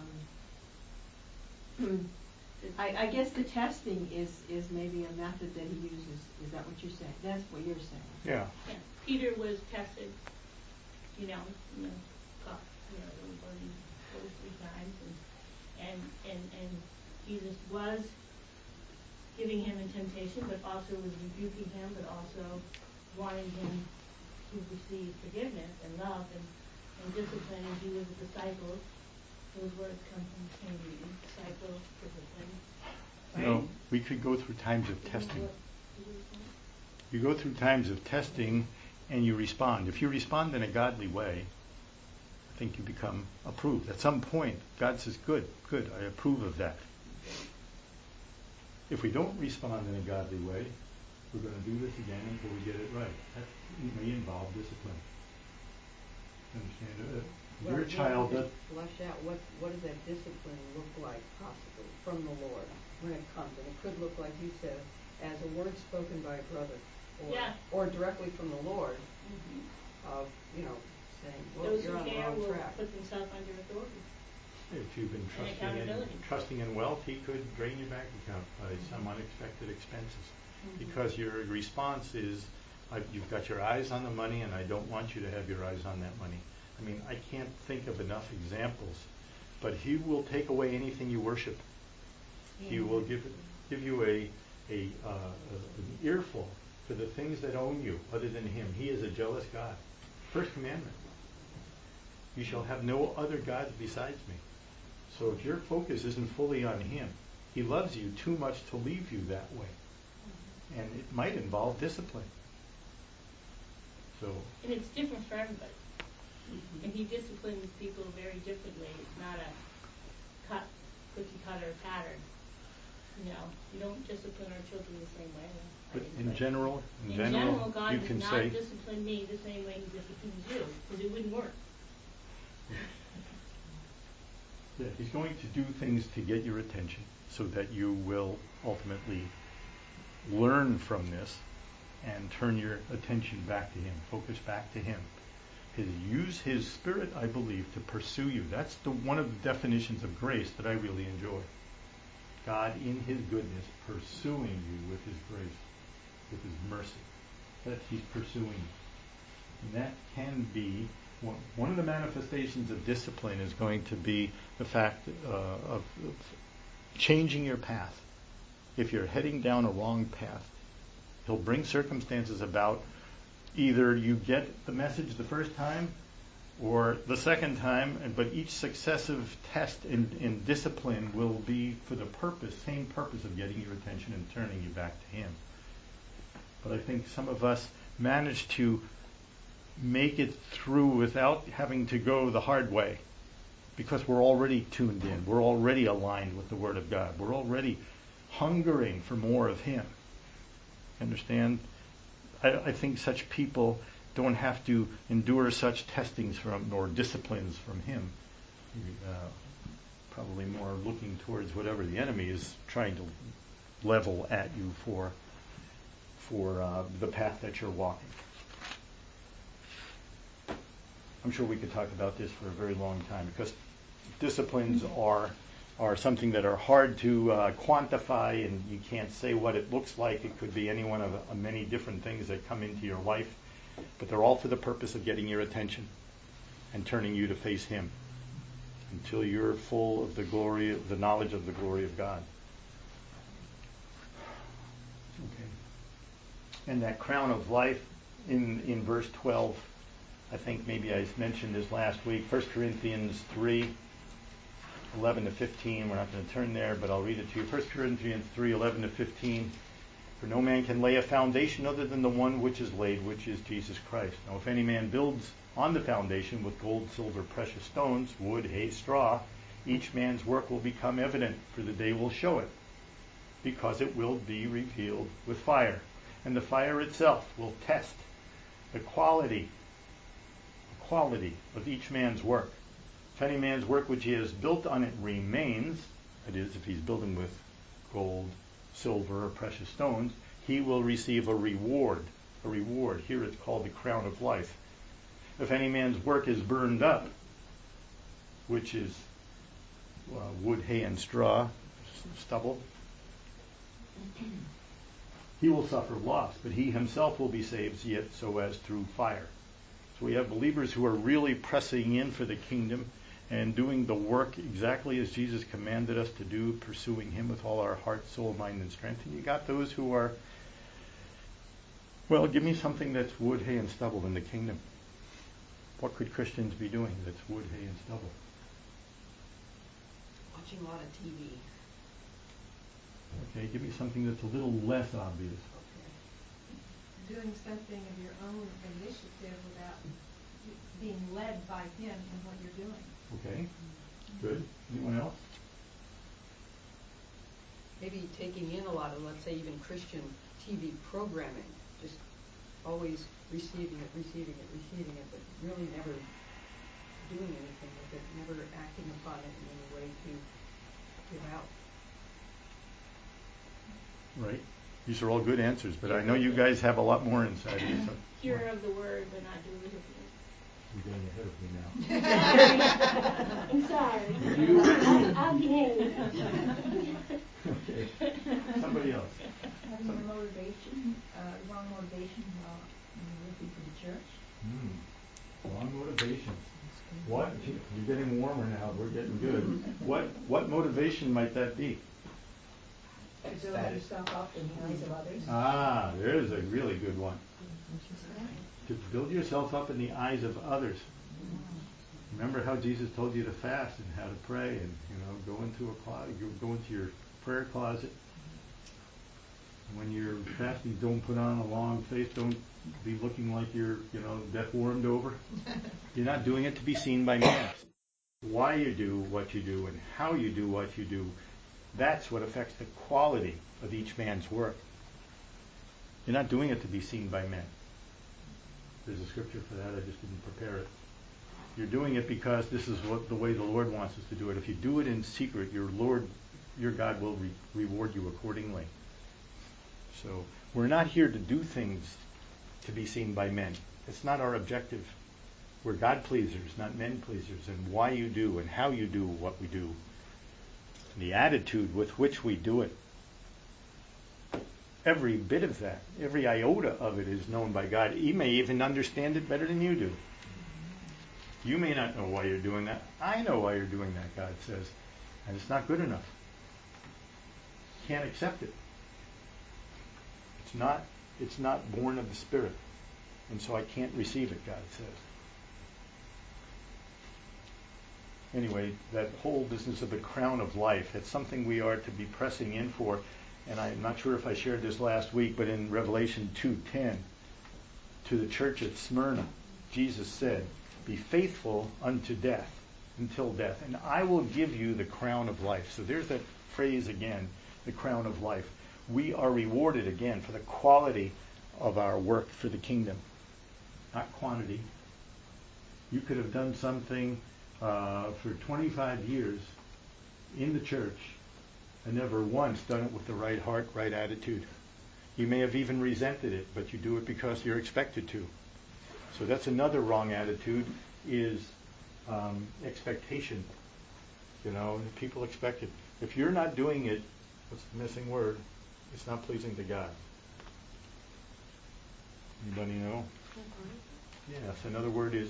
I guess the testing is maybe a method that he uses. Is that what you're saying? That's what you're saying. Yeah. Yeah. Peter was tested, caught, those 3 times, and Jesus was giving him in temptation, but also was rebuking him, but also wanting him to receive forgiveness and love and discipline. And he was a disciple. Those words come from King Reading, disciple, discipline. Right? No, we could go through times of testing. You go through times of testing and you respond. If you respond in a godly way, I think you become approved. At some point, God says, good, I approve of that. If we don't respond in a godly way, we're going to do this again until we get it right. That may involve discipline. Understand? Your child does. Flesh out, what does that discipline look like possibly from the Lord when it comes? And it could look like you said, as a word spoken by a brother, or directly from the Lord, of saying, well, those you're who on the care wrong will track. put themselves under authority. If you've been And accountability. trusting in wealth, he could drain your bank account by some unexpected expenses. Because your response is, you've got your eyes on the money, and I don't want you to have your eyes on that money. I mean, I can't think of enough examples. But he will take away anything you worship. He will give you an earful to the things that own you other than him. He is a jealous God. First commandment. You shall have no other gods besides me. So if your focus isn't fully on him, he loves you too much to leave you that way. And it might involve discipline. So. And it's different for everybody. And he disciplines people very differently. It's not a cookie cutter pattern. You know, we don't discipline our children the same way. But in general, God you does can not say, discipline me the same way he disciplines you, because it wouldn't work. yeah, he's going to do things to get your attention so that you will ultimately learn from this and turn your attention back to him, focus back to him. Use his Spirit, I believe, to pursue you. That's one of the definitions of grace that I really enjoy. God, in his goodness, pursuing you with his grace, with his mercy. That he's pursuing you. And that can be, one of the manifestations of discipline is going to be the fact of changing your path. If you're heading down a wrong path, he'll bring circumstances about. Either you get the message the first time or the second time, but each successive test in discipline will be for the same purpose of getting your attention and turning you back to him. But I think some of us manage to make it through without having to go the hard way, because we're already tuned in. We're already aligned with the Word of God. We're already hungering for more of him. Understand? I think such people don't have to endure such testings or disciplines from him. Probably more looking towards whatever the enemy is trying to level at you for the path that you're walking. I'm sure we could talk about this for a very long time, because disciplines are something that are hard to quantify, and you can't say what it looks like. It could be any one of many different things that come into your life, but they're all for the purpose of getting your attention and turning you to face him until you're full of the knowledge of the glory of God. Okay. And that crown of life in verse 12, I think maybe I mentioned this last week, 1 Corinthians 3, 11 to 15. We're not going to turn there, but I'll read it to you. 1 Corinthians 3, 11 to 15. For no man can lay a foundation other than the one which is laid, which is Jesus Christ. Now if any man builds on the foundation with gold, silver, precious stones, wood, hay, straw, each man's work will become evident, for the day will show it, because it will be revealed with fire. And the fire itself will test the quality of each man's work. If any man's work which he has built on it remains, that is, if he's building with gold, silver, or precious stones, he will receive a reward. A reward. Here it's called the crown of life. If any man's work is burned up, which is wood, hay, and straw, stubble, he will suffer loss, but he himself will be saved, yet so as through fire. So we have believers who are really pressing in for the kingdom and doing the work exactly as Jesus commanded us to do, pursuing him with all our heart, soul, mind, and strength. And you got those who are, well, give me something that's wood, hay, and stubble in the kingdom. What could Christians be doing that's wood, hay, and stubble? Watching a lot of TV. Okay, give me something that's a little less obvious. Doing something of your own initiative without being led by him in what you're doing. Okay, good. Anyone else? Maybe taking in a lot of, let's say, even Christian TV programming, just always receiving it, but really never doing anything with it, never acting upon it in any way to give out. Right. These are all good answers, but I know you guys have a lot more inside of you. So. Hearer of the word, but not doers of the word. You're getting ahead of me now. I'm sorry. You- I'll behave. Okay. Somebody else. Having the motivation, wrong motivation while you're working for the church. Wrong motivation. What? You're getting warmer now. We're getting good. What motivation might that be? To build yourself up in the eyes of others. Ah, there's a really good one. To build yourself up in the eyes of others. Remember how Jesus told you to fast and how to pray, and go into a closet, go into your prayer closet. When you're fasting, don't put on a long face. Don't be looking like you're, death warmed over. You're not doing it to be seen by man. Why you do what you do and how you do what you do, that's what affects the quality of each man's work. You're not doing it to be seen by men. There's a scripture for that. I just didn't prepare it. You're doing it because this is the way the Lord wants us to do it. If you do it in secret, your God will reward you accordingly. So we're not here to do things to be seen by men. It's not our objective. We're God pleasers, not men pleasers. And why you do and how you do what we do, the attitude with which we do it, every bit of that, every iota of it is known by God. He may even understand it better than you do. You may not know why you're doing that. I know why you're doing that, God says. And it's not good enough. Can't accept it. It's not born of the Spirit. And so I can't receive it, God says. Anyway, that whole business of the crown of life, it's something we are to be pressing in for. And I'm not sure if I shared this last week, but in Revelation 2:10, to the church at Smyrna, Jesus said, "Be faithful unto death, until death, and I will give you the crown of life." So there's that phrase again, the crown of life. We are rewarded again for the quality of our work for the kingdom, not quantity. You could have done something for 25 years in the church and never once done it with the right heart, right attitude. You may have even resented it, but you do it because you're expected to. So that's another wrong attitude, is expectation. People expect it. If you're not doing it, what's the missing word? It's not pleasing to God. Anybody know? Yes, another word is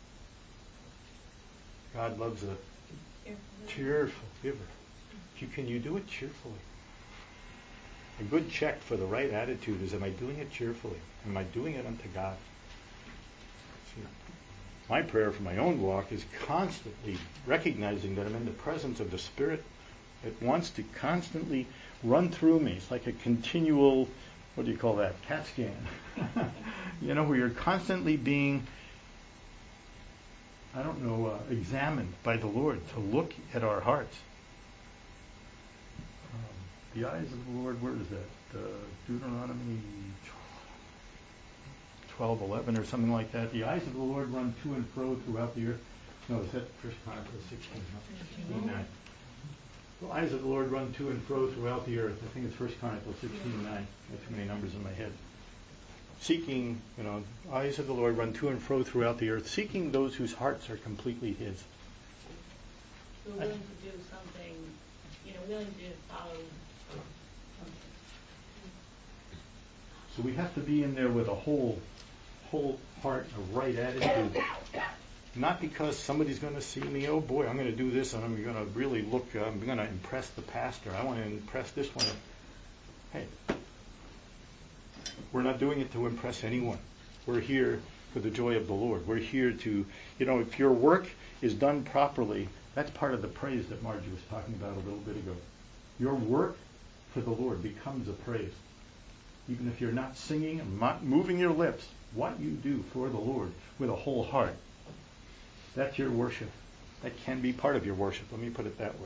God loves a cheerful giver. Can you do it cheerfully? A good check for the right attitude is, am I doing it cheerfully? Am I doing it unto God? See, my prayer for my own walk is constantly recognizing that I'm in the presence of the Spirit that wants to constantly run through me. It's like a continual, what do you call that, CAT scan. Where you're constantly being, examined by the Lord to look at our hearts. The eyes of the Lord, where is that? Deuteronomy 12:11 or something like that. The eyes of the Lord run to and fro throughout the earth. No, is that 1 Chronicles 16:9? The eyes of the Lord run to and fro throughout the earth. I think it's 1 Chronicles 16:9. I have too many numbers in my head. Seeking, eyes of the Lord run to and fro throughout the earth, seeking those whose hearts are completely His. We're willing to do something, willing to follow something. So we have to be in there with a whole heart, a right attitude. Not because somebody's going to see me, oh boy, I'm going to do this, and I'm going to really I'm going to impress the pastor. I want to impress this one. Hey, we're not doing it to impress anyone. We're here for the joy of the Lord. We're here to, if your work is done properly, that's part of the praise that Margie was talking about a little bit ago. Your work for the Lord becomes a praise. Even if you're not singing and not moving your lips, what you do for the Lord with a whole heart, that's your worship. That can be part of your worship. Let me put it that way.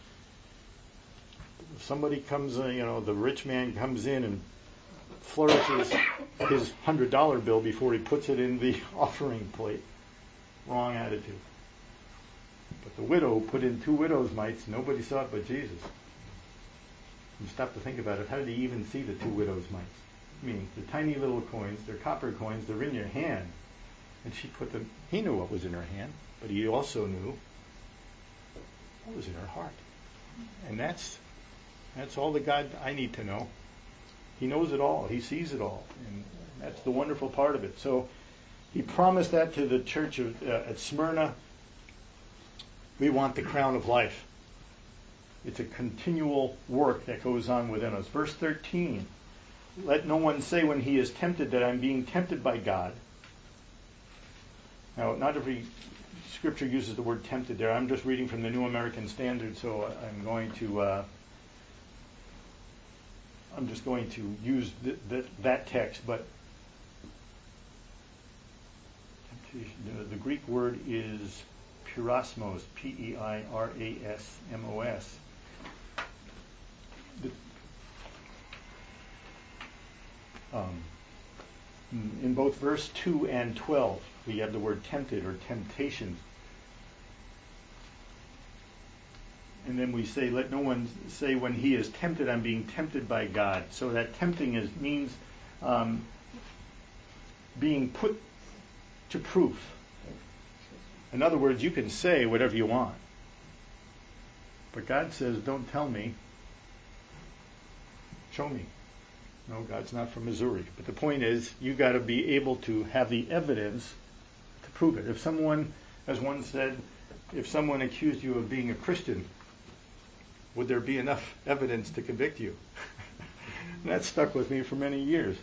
If somebody comes, the rich man comes in and flourishes his $100 bill before he puts it in the offering plate. Wrong attitude. But the widow put in 2 widow's mites. Nobody saw it but Jesus. You stop to think about it. How did he even see the 2 widow's mites? I mean, the tiny little coins, they're copper coins, they're in your hand. And he knew what was in her hand, but he also knew what was in her heart. And that's all the God I need to know. He knows it all. He sees it all. And that's the wonderful part of it. So he promised that to the church at Smyrna. We want the crown of life. It's a continual work that goes on within us. Verse 13, let no one say when he is tempted that I'm being tempted by God. Now, not every scripture uses the word tempted there. I'm just reading from the New American Standard, so I'm just going to use that text. But the Greek word is peirasmos, Peirasmos. In both verse 2 and 12, we have the word tempted or temptation. And then we say, let no one say when he is tempted, I'm being tempted by God. So that tempting means being put to proof. In other words, you can say whatever you want. But God says, don't tell me. Show me. No, God's not from Missouri. But the point is, you got to be able to have the evidence to prove it. If someone, as one said, if someone accused you of being a Christian, would there be enough evidence to convict you? And that stuck with me for many years.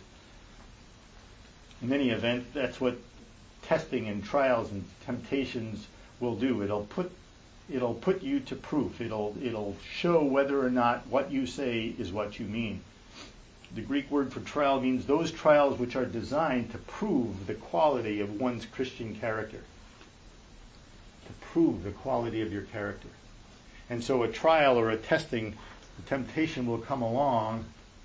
In any event, that's what testing and trials and temptations will do. It'll put you to proof. It'll show whether or not what you say is what you mean. The Greek word for trial means those trials which are designed to prove the quality of one's Christian character. To prove the quality of your character. And so a trial or a testing, the temptation will come along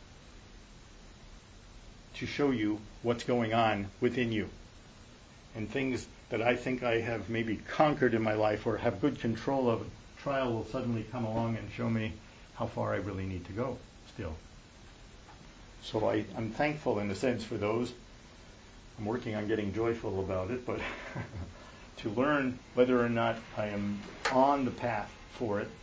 to show you what's going on within you. And things that I think I have maybe conquered in my life or have good control of, trial will suddenly come along and show me how far I really need to go still. So I'm thankful in a sense for those. I'm working on getting joyful about it, but to learn whether or not I am on the path for it.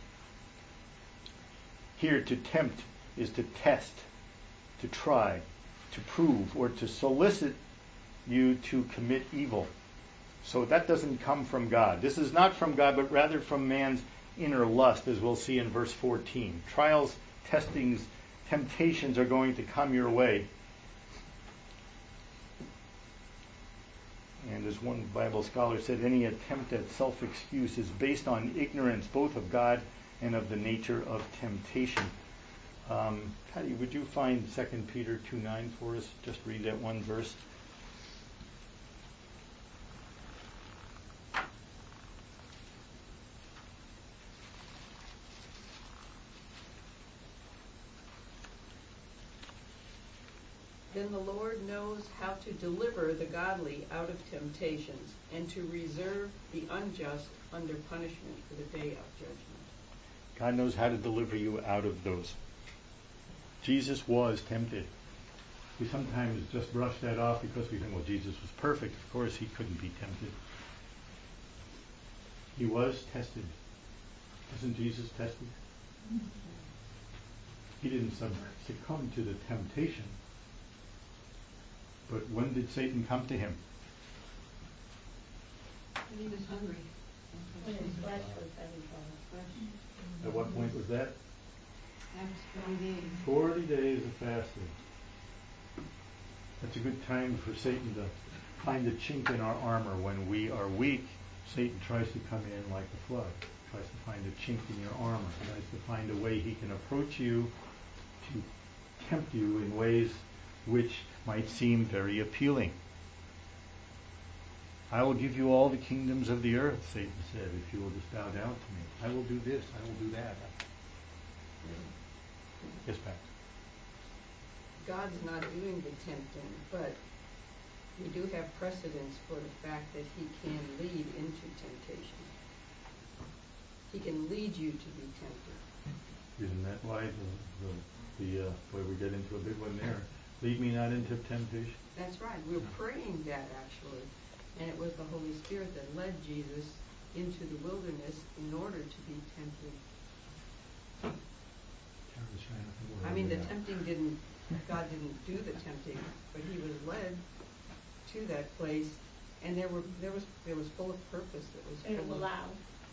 Here, to tempt is to test, to try, to prove, or to solicit you to commit evil. So that doesn't come from God. This is not from God, but rather from man's inner lust, as we'll see in verse 14. Trials, testings, temptations are going to come your way. And as one Bible scholar said, any attempt at self-excuse is based on ignorance both of God and of the nature of temptation. Patty, would you find 2 Peter 2:9 for us? Just read that one verse. Then the Lord knows how to deliver the godly out of temptations and to reserve the unjust under punishment for the day of judgment. God knows how to deliver you out of those. Jesus was tempted. We sometimes just brush that off because we think, well, Jesus was perfect. Of course, he couldn't be tempted. He was tested. Wasn't Jesus tested? He didn't succumb to the temptation. But when did Satan come to him? And he was hungry. When his flesh was having trouble. At what point was that? After 40 days. 40 days of fasting. That's a good time for Satan to find a chink in our armor. When we are weak, Satan tries to come in like a flood. Tries to find a chink in your armor. Tries to find a way he can approach you to tempt you in ways which might seem very appealing. I will give you all the kingdoms of the earth, Satan said, if you will just bow down to me. I will do this, I will do that. Yes, Pat. God's not doing the tempting, but we do have precedence for the fact that he can lead into temptation. He can lead you to be tempted. Isn't that why boy, we get into a big one there? Lead me not into temptation. That's right. We're praying that actually. And it was the Holy Spirit that led Jesus into the wilderness in order to be tempted. I mean, the tempting God didn't do the tempting, but he was led to that place, and there was full of purpose. That was And full of, allow.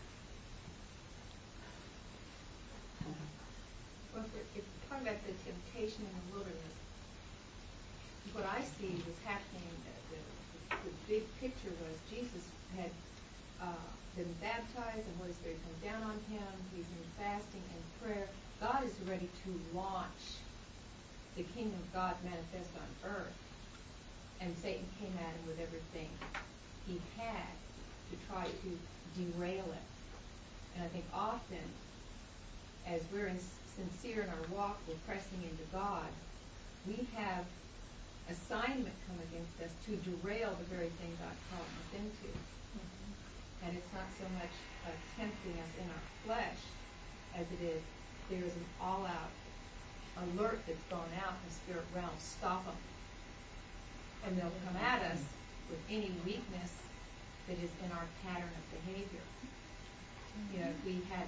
Well, if we're talking about the temptation in the wilderness, what I see was happening, the big picture was Jesus had been baptized, the Holy Spirit come down on him, he's in fasting and prayer. God is ready to launch the kingdom of God manifest on earth. And Satan came at him with everything he had to try to derail it. And I think often, as we're sincere in our walk, we're pressing into God, we have assignment come against us to derail the very thing God called us into. And it's not so much tempting us in our flesh as it is there is an all-out alert that's gone out in the spirit realm. Stop them. And they'll come at us with any weakness that is in our pattern of behavior. You know, if we had,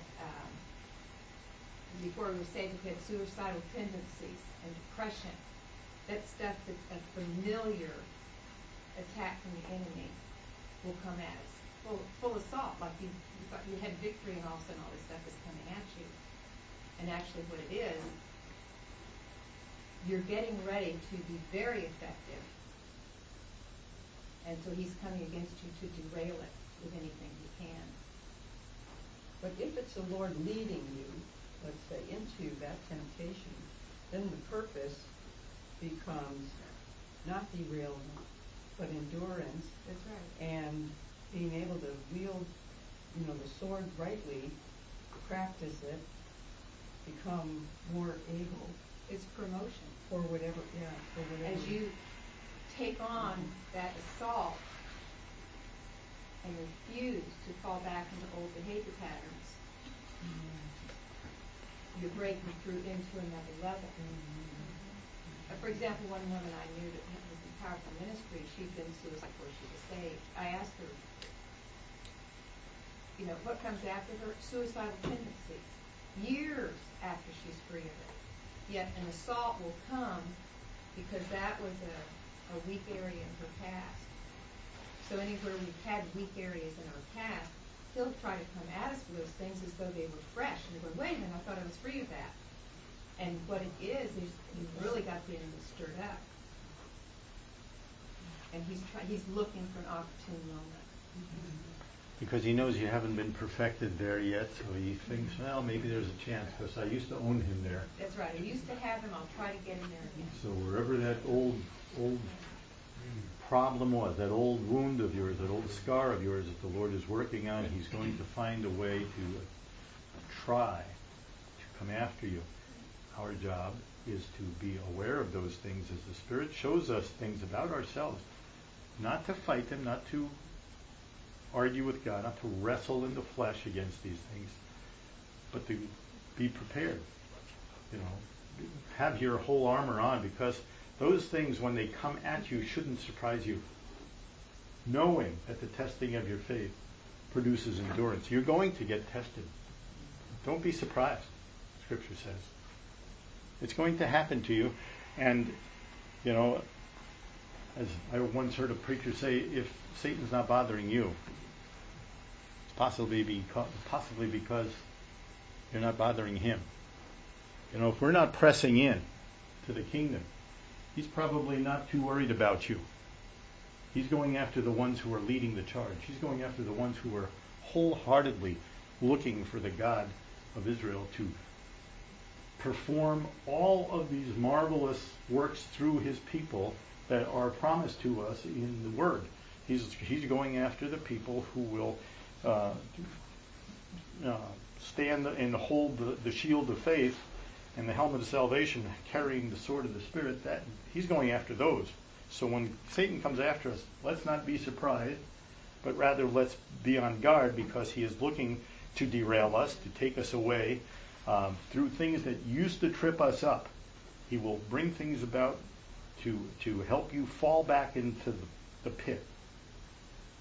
before we were saved, we had suicidal tendencies and depression. That stuff that's a familiar attack from the enemy will come at us. Full assault, like you had victory and all of a sudden all this stuff is coming at you. And actually what it is, you're getting ready to be very effective. And so he's coming against you to derail it with anything he can. but if it's the Lord leading you, let's say, into that temptation, then the purpose becomes not derailment, but endurance. That's right. And being able to wield, the sword rightly, practice it, become more able It's promotion. for whatever. As you take on that assault and refuse to fall back into old behavior patterns, you're breaking through into another level. For example, one woman I knew that was in powerful ministry, she'd been suicidal before she was saved. I asked her, what comes after her? Suicidal tendencies. Years after she's free of it. Yet an assault will come because that was a weak area in her past. So anywhere we've had weak areas in our past, he'll try to come at us with those things as though they were fresh. And we're going, wait a minute, I thought I was free of that. And what it is you've really got the enemy stirred up. And he's looking for an opportune moment. Because he knows you haven't been perfected there yet, so he thinks, well, maybe there's a chance, because I used to own him there. That's right. I used to have him. I'll try to get him there again. So wherever that old problem was, that old wound of yours, that old scar of yours that the Lord is working on, he's going to find a way to try to come after you. Our job is to be aware of those things as the Spirit shows us things about ourselves. Not to fight them, not to argue with God, not to wrestle in the flesh against these things, but to be prepared. Have your whole armor on, because those things, when they come at you, shouldn't surprise you. Knowing that the testing of your faith produces endurance. You're going to get tested. Don't be surprised, Scripture says. It's going to happen to you. And, as I once heard a preacher say, if Satan's not bothering you, it's possibly because you're not bothering him. If we're not pressing in to the kingdom, he's probably not too worried about you. He's going after the ones who are leading the charge. He's going after the ones who are wholeheartedly looking for the God of Israel to perform all of these marvelous works through his people that are promised to us in the Word. He's going after the people who will stand and hold the shield of faith and the helmet of salvation, carrying the sword of the Spirit. That he's going after those. So when Satan comes after us, let's not be surprised, but rather let's be on guard, because he is looking to derail us, to take us away through things that used to trip us up. He will bring things about to help you fall back into the pit.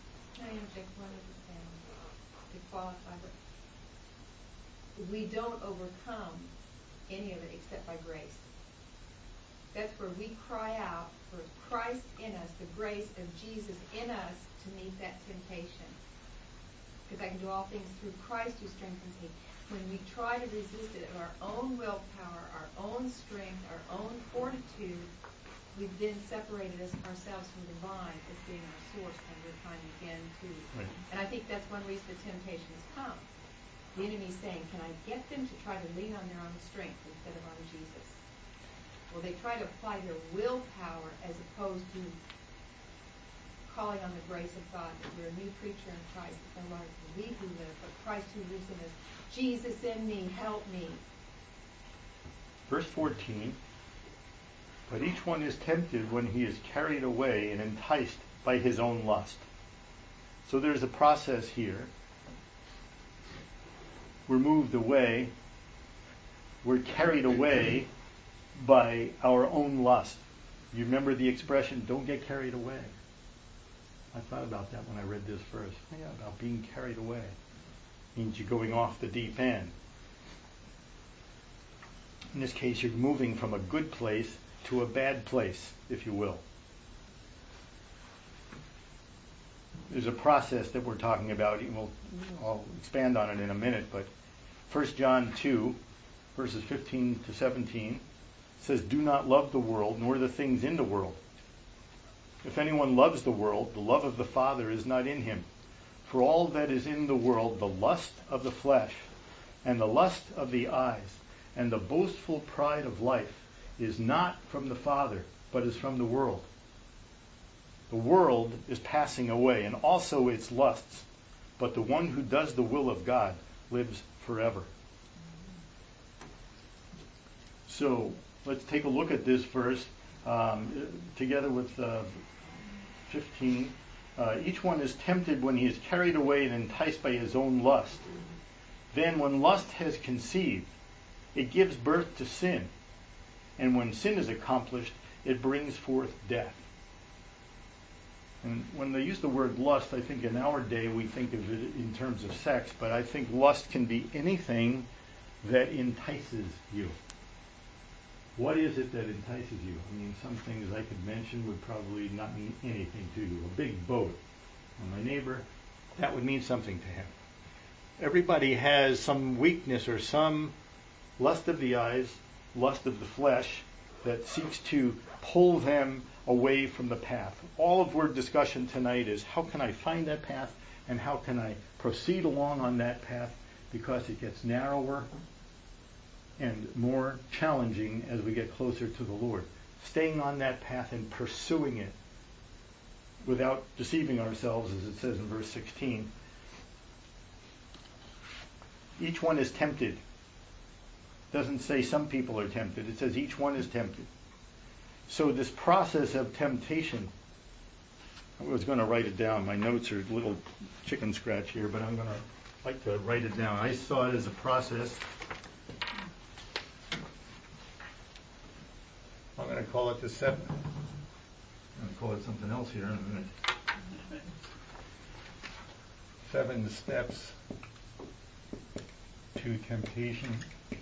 change like one of the things to qualify, but we don't overcome any of it except by grace. That's where we cry out for Christ in us, the grace of Jesus in us to meet that temptation. Because I can do all things through Christ who strengthens me. When we try to resist it of our own willpower, our own strength, our own fortitude, we've then separated ourselves from the divine as being our source, and we're trying again to. Right. And I think that's one reason the temptations come. The enemy's saying, can I get them to try to lean on their own strength instead of on Jesus? Well, they try to apply their willpower as opposed to calling on the grace of God, that we're a new creature in Christ. It's no longer we who live, but Christ who lives in us. Jesus in me, help me. Verse 14, but each one is tempted when he is carried away and enticed by his own lust. So there's a process here. We're moved away. We're carried away by our own lust. You remember the expression, don't get carried away. I thought about that when I read this verse. Yeah, about being carried away. It means you're going off the deep end. In this case, you're moving from a good place to a bad place, if you will. There's a process that we're talking about. I'll expand on it in a minute, but 1 John 2, verses 15 to 17, says, do not love the world, nor the things in the world. If anyone loves the world, the love of the Father is not in him. For all that is in the world, the lust of the flesh, and the lust of the eyes, and the boastful pride of life, is not from the Father, but is from the world. The world is passing away, and also its lusts, but the one who does the will of God lives forever. So, let's take a look at this verse together with 15. Each one is tempted when he is carried away and enticed by his own lust. Then when lust has conceived, it gives birth to sin. And when sin is accomplished, it brings forth death. And when they use the word lust, I think in our day we think of it in terms of sex, but I think lust can be anything that entices you. What is it that entices you? I mean, some things I could mention would probably not mean anything to you. A big boat. And my neighbor, that would mean something to him. Everybody has some weakness or some lust of the eyes, lust of the flesh, that seeks to pull them away from the path. All of our discussion tonight is how can I find that path and how can I proceed along on that path, because it gets narrower and more challenging as we get closer to the Lord. Staying on that path and pursuing it without deceiving ourselves, as it says in verse 16. Each one is tempted. It doesn't say some people are tempted. It says each one is tempted. So this process of temptation, I was going to write it down. My notes are a little chicken scratch here, but I'm going to like to write it down. I saw it as a process. I'm going to call it the 7. I'm going to call it something else here in a minute. 7 steps to temptation.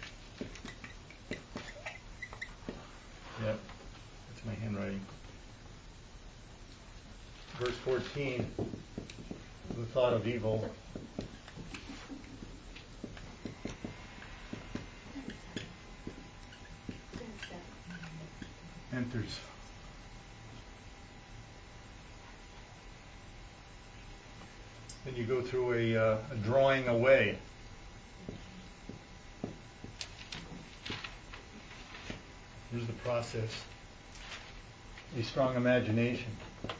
Yep, that's my handwriting. Verse 14, the thought of evil. Enters. Then you go through a drawing away. Here's the process. A strong imagination.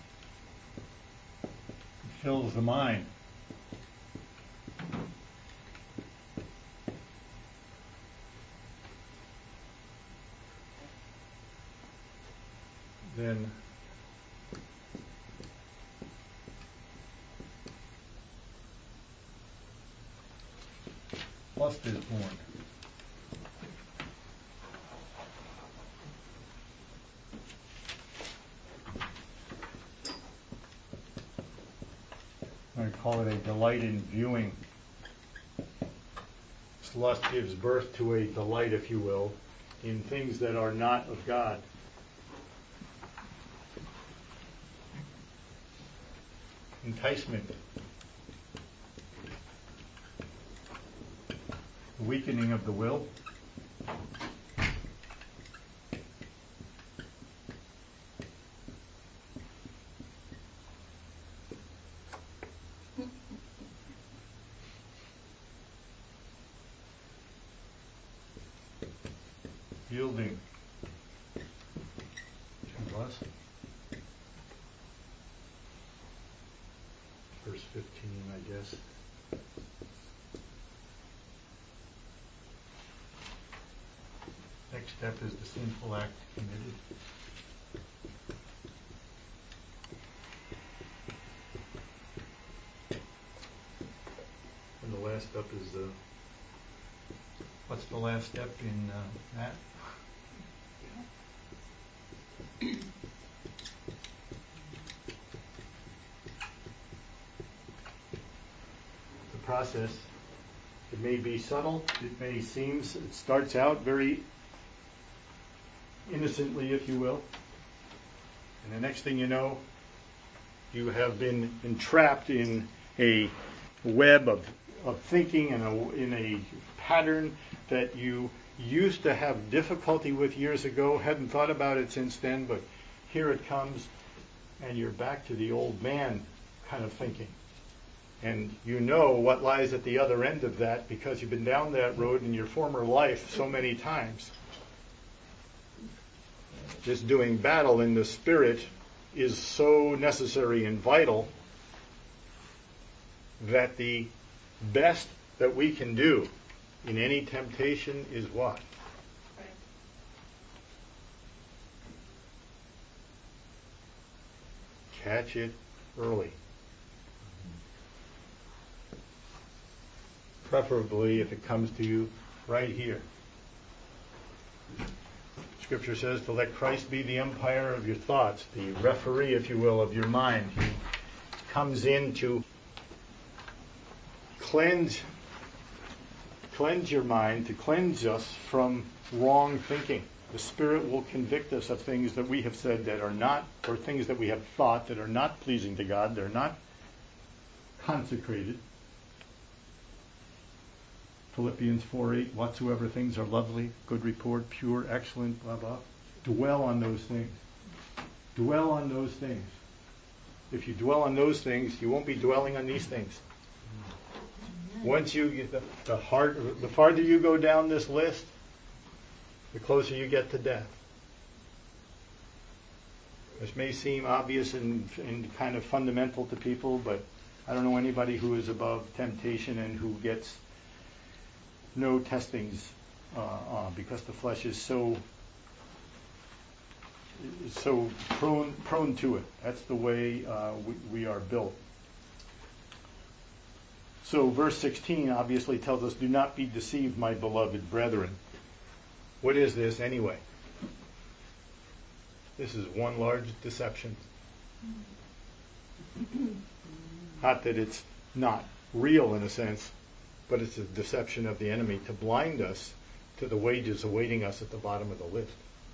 It fills the mind. Then lust is born. I call it a delight in viewing. This lust gives birth to a delight, if you will, in things that are not of God. Enticement. Weakening of the will. Yielding to lust. Verse 15, I guess. Next step is the sinful act committed. And the last step is what's the last step in that? The process. It may be subtle. It may seem. It starts out very innocently, if you will. And the next thing you know, you have been entrapped in a web of thinking and in a pattern that you used to have difficulty with years ago, hadn't thought about it since then, but here it comes, and you're back to the old man kind of thinking. And you know what lies at the other end of that because you've been down that road in your former life so many times. This doing battle in the spirit is so necessary and vital that the best that we can do in any temptation is what? Right. Catch it early. Preferably if it comes to you right here. Scripture says to let Christ be the umpire of your thoughts, the referee, if you will, of your mind. He comes in to cleanse your mind, to cleanse us from wrong thinking. The Spirit will convict us of things that we have said that are not, or things that we have thought that are not pleasing to God, they're not consecrated. Philippians 4:8, whatsoever things are lovely, good report, pure, excellent, blah, blah. Dwell on those things. Dwell on those things. If you dwell on those things, you won't be dwelling on these things. Once you get the farther you go down this list, the closer you get to death. This may seem obvious and kind of fundamental to people, but I don't know anybody who is above temptation and who gets no testings because the flesh is so prone to it. That's the way we are built. So verse 16 obviously tells us, do not be deceived, my beloved brethren. What is this anyway? This is one large deception. Not that it's not real in a sense, but it's a deception of the enemy to blind us to the wages awaiting us at the bottom of the list.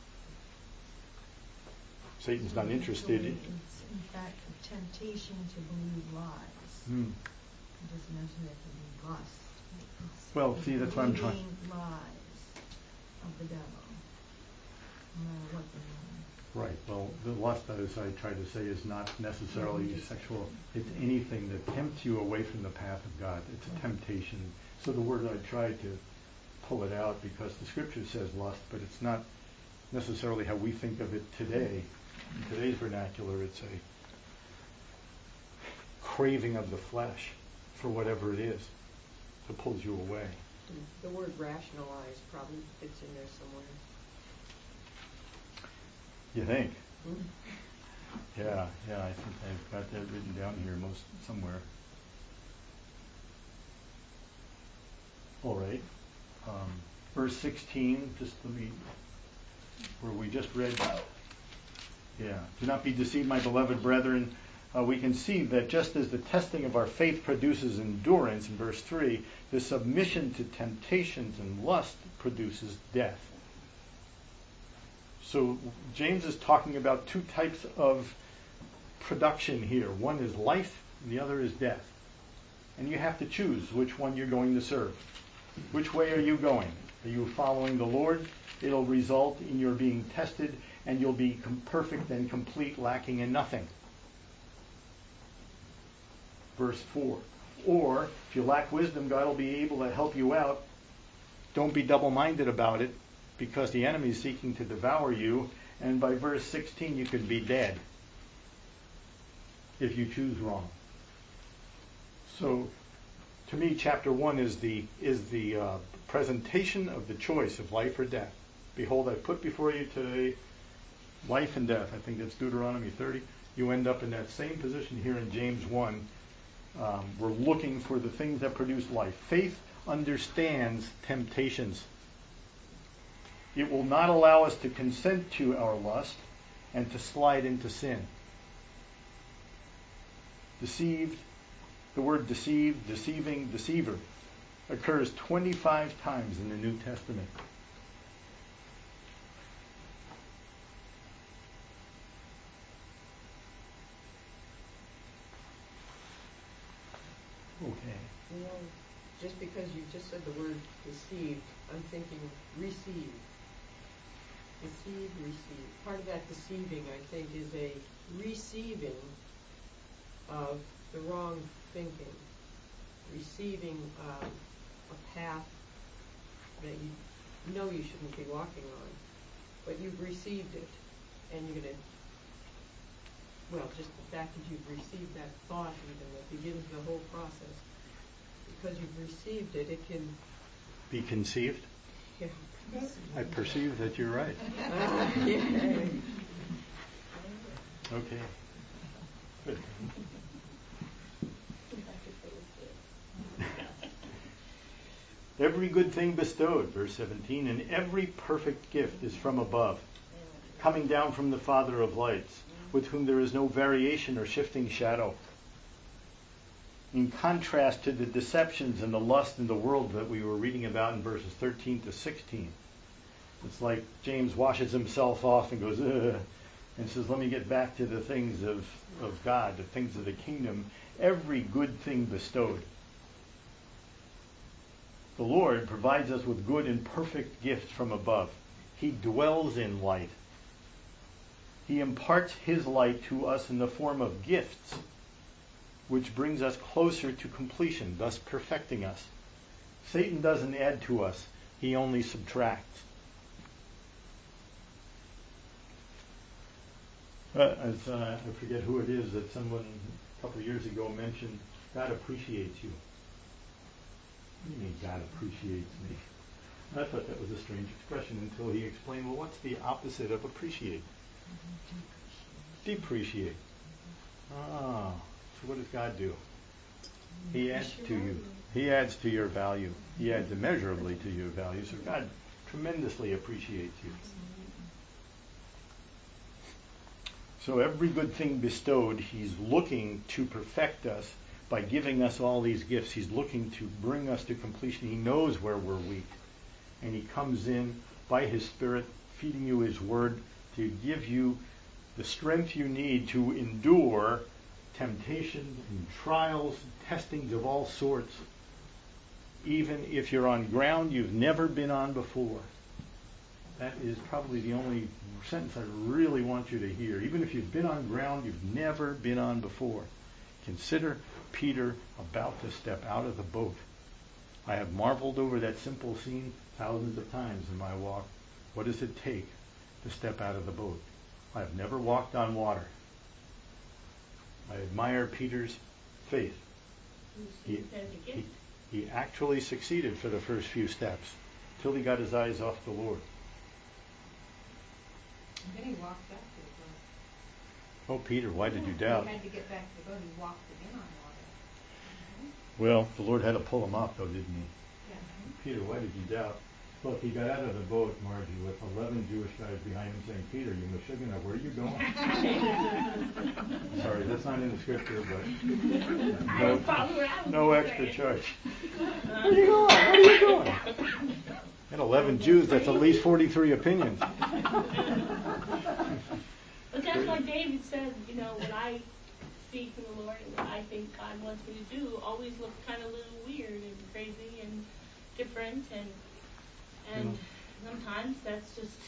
Satan's not interested in... It's in fact a temptation to believe lies. It doesn't necessarily have to be lust. It's Well, see, that's what I'm trying... believing lies of the devil, no matter what they are. Right. Well, the lust, as I tried to say, is not necessarily sexual. It's anything that tempts you away from the path of God. It's a temptation. So the word I tried to pull it out because the Scripture says lust, but it's not necessarily how we think of it today. In today's vernacular, it's a craving of the flesh for whatever it is that pulls you away. The word rationalize probably fits in there somewhere. You think? Mm. Yeah, I think I've got that written down here somewhere. All right. Verse 16, where we just read. Yeah. Do not be deceived, my beloved brethren. we can see that just as the testing of our faith produces endurance in verse 3, the submission to temptations and lust produces death. So James is talking about two types of production here. One is life, and the other is death. And you have to choose which one you're going to serve. Which way are you going? Are you following the Lord? It'll result in your being tested, and you'll be perfect and complete, lacking in nothing. Verse 4. Or, if you lack wisdom, God will be able to help you out. Don't be double-minded about it, because the enemy is seeking to devour you, and by verse 16 you could be dead if you choose wrong. So, to me, chapter 1 is the presentation of the choice of life or death. Behold, I put before you today life and death. I think that's Deuteronomy 30. You end up in that same position here in James 1. We're looking for the things that produce life. Faith understands temptations. It will not allow us to consent to our lust and to slide into sin. Deceived, the word deceived, deceiving, deceiver occurs 25 times in the New Testament. Okay. You know, just because you just said the word deceived, I'm thinking receive. Deceive, receive. Part of that deceiving, I think, is a receiving of the wrong thinking. Receiving a path that you know you shouldn't be walking on, but you've received it, and you're going to, well, just the fact that you've received that thought even, that begins the whole process. Because you've received it, it can Be conceived? Yeah. I perceive that you're right. Yeah. Okay. Good. Every good thing bestowed, verse 17, and every perfect gift is from above, coming down from the Father of lights, with whom there is no variation or shifting shadow. In contrast to the deceptions and the lust in the world that we were reading about in verses 13 to 16. It's like James washes himself off and goes, ugh, and says, let me get back to the things of God, the things of the kingdom. Every good thing bestowed. The Lord provides us with good and perfect gifts from above. He dwells in light. He imparts His light to us in the form of gifts, which brings us closer to completion, thus perfecting us. Satan doesn't add to us. He only subtracts. I forget who it is that someone a couple of years ago mentioned, God appreciates you. What do you mean God appreciates me? I thought that was a strange expression until he explained, well, what's the opposite of appreciate? Depreciate. Ah, so what does God do? He adds to you. He adds to your value. He adds immeasurably to your value. So God tremendously appreciates you. So every good thing bestowed, He's looking to perfect us by giving us all these gifts. He's looking to bring us to completion. He knows where we're weak. And He comes in by His Spirit, feeding you His Word, to give you the strength you need to endure temptations and trials, testings of all sorts, even if you're on ground you've never been on before. That is probably the only sentence I really want you to hear. Even if you've been on ground you've never been on before. Consider Peter about to step out of the boat. I have marveled over that simple scene thousands of times in my walk. What does it take to step out of the boat? I have never walked on water. I admire Peter's faith. He actually succeeded for the first few steps till he got his eyes off the Lord. And then he walked back to the boat. Oh, Peter, why did you doubt? He had to get back to the boat. He walked again on water. Well, the Lord had to pull him off, though, didn't He? Yeah. Peter, why did you doubt? Well, if he got out of the boat, Margie, with 11 Jewish guys behind him saying, Peter, you Meshuggah, where are you going? Sorry, that's not in the scripture, but no extra charge. Where are you going? Where are you going? And 11 Jews, that's at least 43 opinions. But that's why David said, what I see from the Lord and what I think God wants me to do always looks kind of a little weird and crazy and different, and sometimes God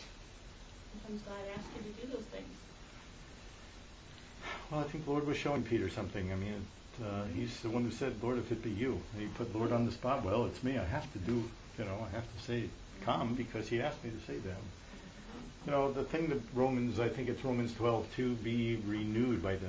asks you to do those things. Well, I think the Lord was showing Peter something. I mean, he's the one who said, Lord, if it be you. And he put Lord on the spot. Well, it's me. I have to do, I have to say, come, because he asked me to say that. The thing that I think it's Romans 12:2, be renewed by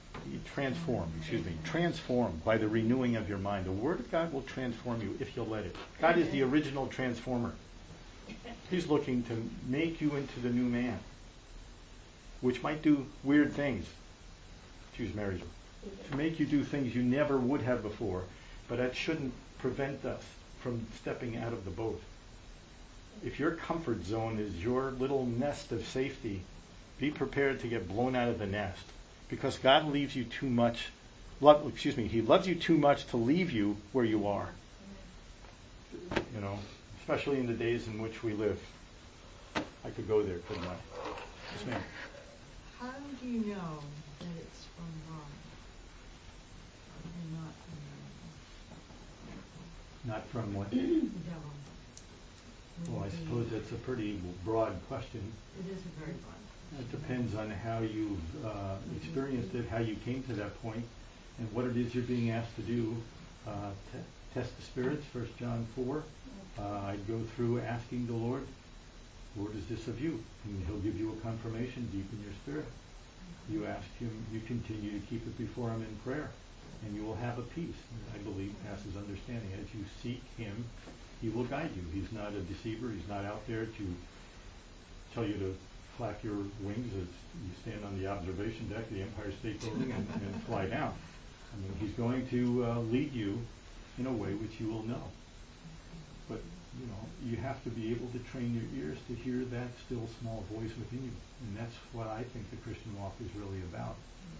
transformed by the renewing of your mind. The Word of God will transform you if you'll let it. God is the original transformer. He's looking to make you into the new man, which might do weird things. Choose Mary's word. To make you do things you never would have before, but that shouldn't prevent us from stepping out of the boat. If your comfort zone is your little nest of safety, be prepared to get blown out of the nest, because God leaves you too much. He loves you too much to leave you where you are. Especially in the days in which we live. I could go there, couldn't I? Yes, ma'am. How do you know that it's from God and not from the devil? Not from what? The devil. Well, I suppose that's a pretty broad question. It is a very broad question. It depends on how you've experienced it, how you came to that point, and what it is you're being asked to do. Test the spirits, 1 John 4. I'd go through asking the Lord, is this of you? And he'll give you a confirmation deep in your spirit. You ask him, you continue to keep it before him in prayer, and you will have a peace that I believe passes understanding. As you seek him, he will guide you. He's not a deceiver. He's not out there to tell you to flap your wings as you stand on the observation deck of the Empire State Building and fly down. I mean, he's going to lead you in a way which you will know. But, you have to be able to train your ears to hear that still small voice within you. And that's what I think the Christian walk is really about.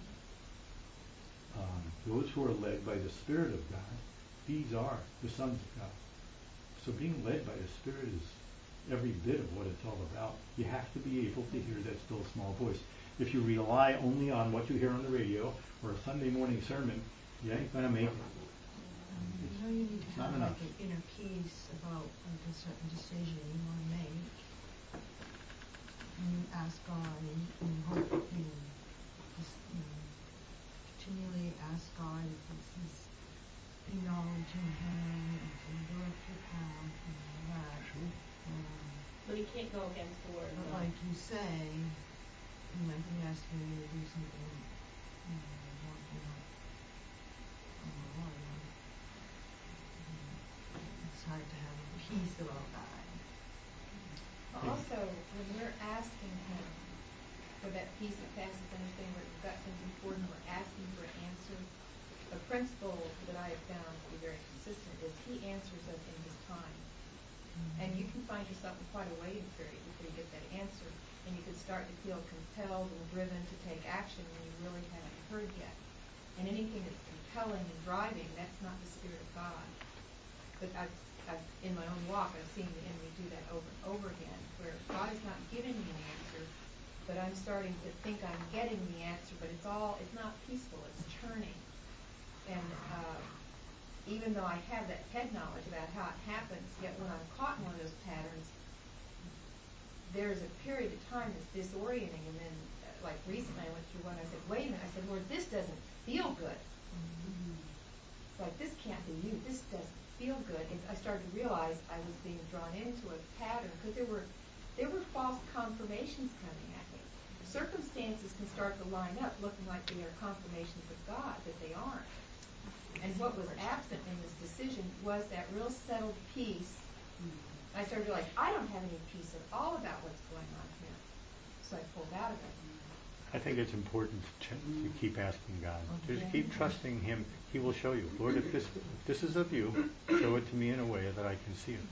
Those who are led by the Spirit of God, these are the sons of God. So being led by the Spirit is every bit of what it's all about. You have to be able to hear that still small voice. If you rely only on what you hear on the radio or a Sunday morning sermon, you ain't going to make it. You need to have enough. an inner peace about a certain decision you want to make. And you ask God, and you hope that you just continually ask God if He's acknowledging Him and to direct your path and all that. Sure. But he can't go against the Word. But like you say, He might be asking you to do something walking up on the water. It's hard to have peace about that. Also, when we're asking him for that peace that passes understanding, where we've got something important, we're asking for an answer, a principle that I have found to be very consistent is he answers us in his time. And you can find yourself in quite a waiting period before you get that answer, and you could start to feel compelled and driven to take action when you really haven't heard yet. And anything that's compelling and driving, that's not the Spirit of God. But I've in my own walk, I've seen the enemy do that over and over again, where God is not giving me an answer, but I'm starting to think I'm getting the answer, but it's not peaceful, it's churning. And even though I have that head knowledge about how it happens, yet when I'm caught in one of those patterns, there's a period of time that's disorienting, and then, like recently I went through one, I said, wait a minute, I said, Lord, this doesn't feel good. Like, this can't be you, this doesn't feel good. And I started to realize I was being drawn into a pattern, because there were false confirmations coming at me. Circumstances can start to line up looking like they are confirmations of God, but they aren't. And what was absent in this decision was that real settled peace. I started to realize I don't have any peace at all about what's going on here. So I pulled out of it. I think it's important to keep asking God. Just keep trusting Him. He will show you. Lord, if this is of you, show it to me in a way that I can see it.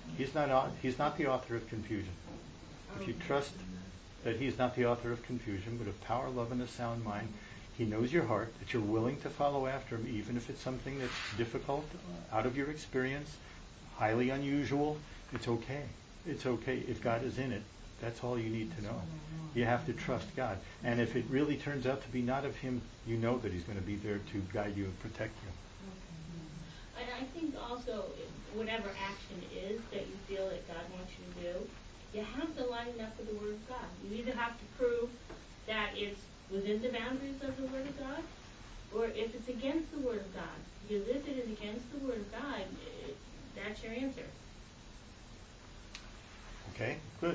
He's not the author of confusion. If you trust that He's not the author of confusion, but of power, love, and a sound mind, He knows your heart, that you're willing to follow after Him, even if it's something that's difficult, out of your experience, highly unusual. It's okay. It's okay if God is in it. That's all you need to know. You have to trust God. And if it really turns out to be not of Him, you know that He's going to be there to guide you and protect you. And I think also, whatever action is that you feel that God wants you to do, you have to line it up with the Word of God. You either have to prove that it's within the boundaries of the Word of God, or if it's against the Word of God. Because if it is against the Word of God, that's your answer. Okay, good.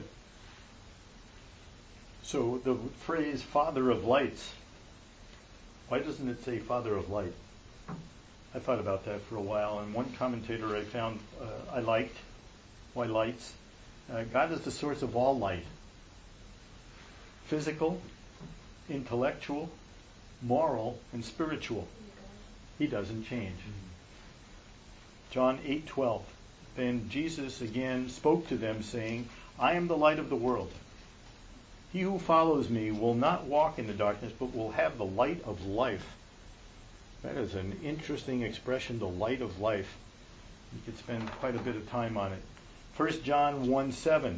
So the phrase Father of Lights, why doesn't it say Father of Light? I thought about that for a while, and one commentator I found I liked. Why lights? God is the source of all light. Physical, intellectual, moral, and spiritual. He doesn't change. John 8:12. Then Jesus again spoke to them, saying, I am the light of the world. He who follows me will not walk in the darkness, but will have the light of life. That is an interesting expression, the light of life. You could spend quite a bit of time on it. 1 John 1:7.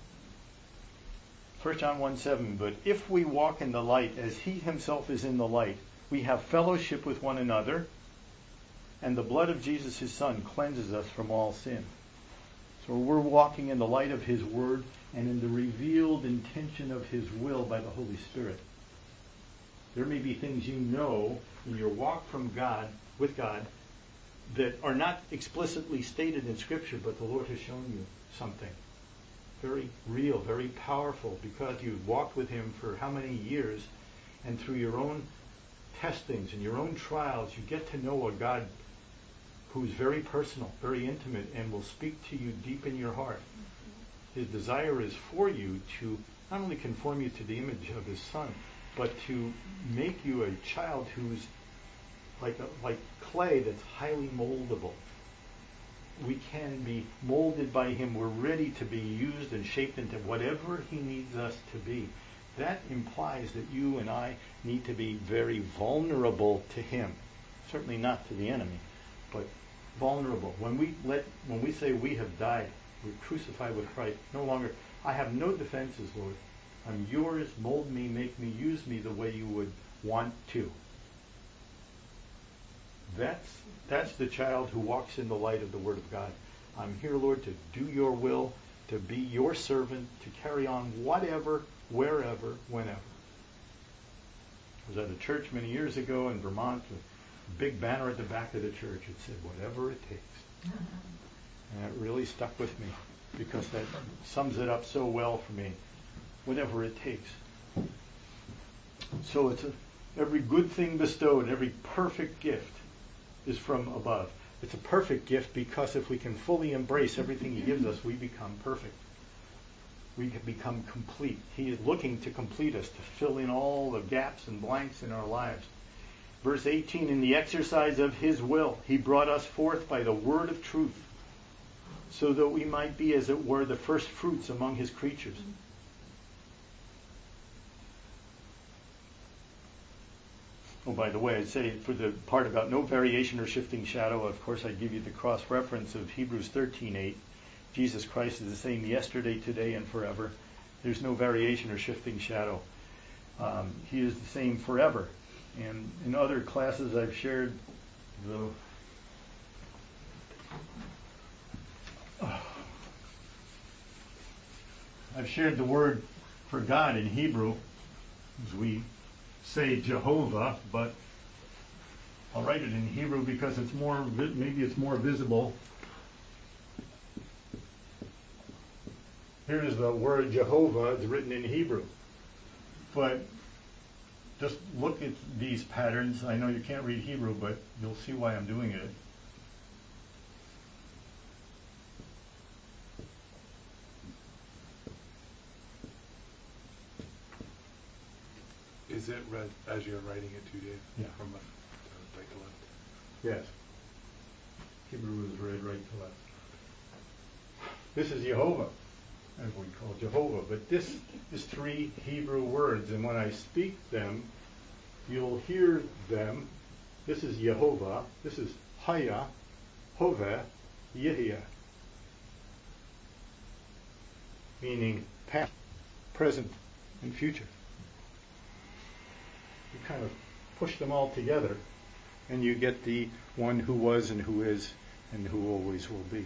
1 John 1:7. But if we walk in the light as He Himself is in the light, we have fellowship with one another, and the blood of Jesus, His Son, cleanses us from all sin. So we're walking in the light of His Word and in the revealed intention of His will by the Holy Spirit. There may be things you know in your walk from God, with God, that are not explicitly stated in Scripture, but the Lord has shown you something very real, very powerful, because you've walked with Him for how many years, and through your own testings and your own trials, you get to know a God who's very personal, very intimate, and will speak to you deep in your heart. His desire is for you to not only conform you to the image of His Son, but to make you a child who's like clay that's highly moldable. We can be molded by Him. We're ready to be used and shaped into whatever He needs us to be. That implies that you and I need to be very vulnerable to Him. Certainly not to the enemy, but vulnerable. When we say we have died, we're crucified with Christ, no longer, I have no defenses, Lord. I'm yours, mold me, make me, use me the way you would want to. That's the child who walks in the light of the Word of God. I'm here, Lord, to do your will, to be your servant, to carry on whatever, wherever, whenever. I was at a church many years ago in Vermont, with a big banner at the back of the church. It said, whatever it takes. And it really stuck with me, because that sums it up so well for me. Whatever it takes. So it's every good thing bestowed, every perfect gift is from above. It's a perfect gift because if we can fully embrace everything He gives us, we become perfect. We can become complete. He is looking to complete us, to fill in all the gaps and blanks in our lives. Verse 18, in the exercise of His will, He brought us forth by the word of truth, so that we might be, as it were, the first fruits among His creatures. Oh, by the way, I'd say for the part about no variation or shifting shadow, of course, I'd give you the cross-reference of Hebrews 13:8. Jesus Christ is the same yesterday, today, and forever. There's no variation or shifting shadow. He is the same forever. And in other classes I've shared the word for God in Hebrew, as we say Jehovah, but I'll write it in Hebrew because maybe it's more visible. Here's the word Jehovah. It's written in Hebrew. But just look at these patterns. I know you can't read Hebrew, but you'll see why I'm doing it. Is it read as you're writing it, too, Dave? Yeah. From left to right to left? Yes. Hebrew is read right to left. This is Jehovah, as we call Jehovah. But this is 3 Hebrew words, and when I speak them, you'll hear them. This is Jehovah. This is Haya, Hoveh, Yehia. Meaning past, present, and future. You kind of push them all together, and you get the one who was and who is and who always will be.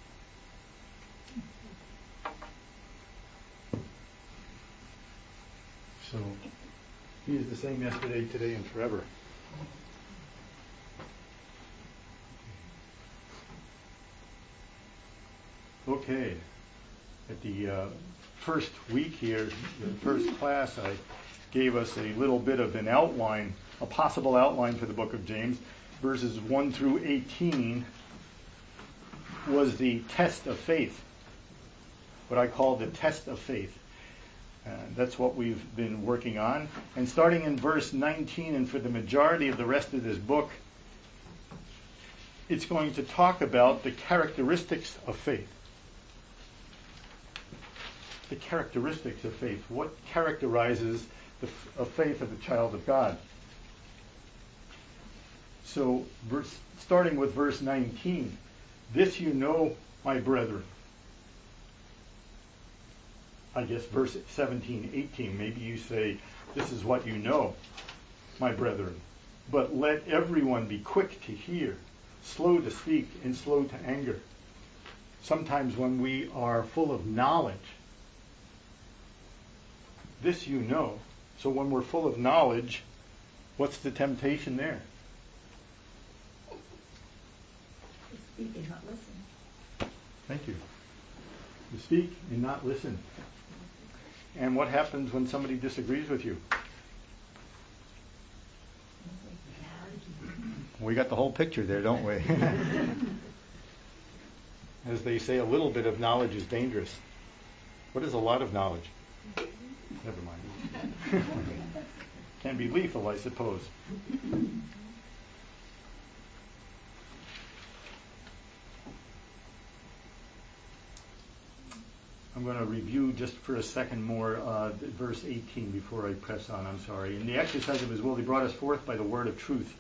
So, he is the same yesterday, today, and forever. Okay. At the first week here, the first class, I gave us a little bit of an outline, a possible outline for the book of James. Verses 1 through 18 was the test of faith, what I call the test of faith. That's what we've been working on. And starting in verse 19, and for the majority of the rest of this book, it's going to talk about the characteristics of faith. The characteristics of faith. What characterizes the faith of a child of God? So, starting with verse 19, this you know, my brethren. I guess verse 17, 18, maybe you say, this is what you know, my brethren. But let everyone be quick to hear, slow to speak, and slow to anger. Sometimes when we are full of knowledge, this you know. So when we're full of knowledge, what's the temptation there? To speak and not listen. Thank you. To speak and not listen. And what happens when somebody disagrees with you? We got the whole picture there, don't we? As they say, a little bit of knowledge is dangerous. What is a lot of knowledge? Never mind. Can be lethal, I suppose. I'm going to review just for a second more verse 18 before I press on. I'm sorry. In the exercise of his will, he brought us forth by the word of truth.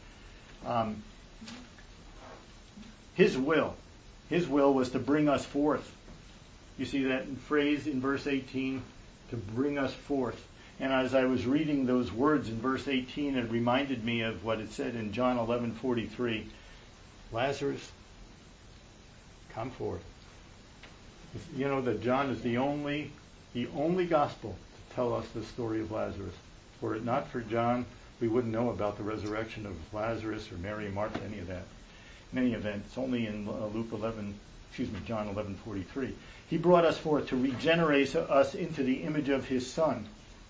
His will was to bring us forth. You see that phrase in verse 18, to bring us forth. And as I was reading those words in verse 18, it reminded me of what it said in John 11:43. Lazarus, come forth. You know that John is the only gospel to tell us the story of Lazarus. Were it not for John, we wouldn't know about the resurrection of Lazarus or Mary and Martha, any of that. In any event, it's only in John 11:43. He brought us forth to regenerate us into the image of his Son.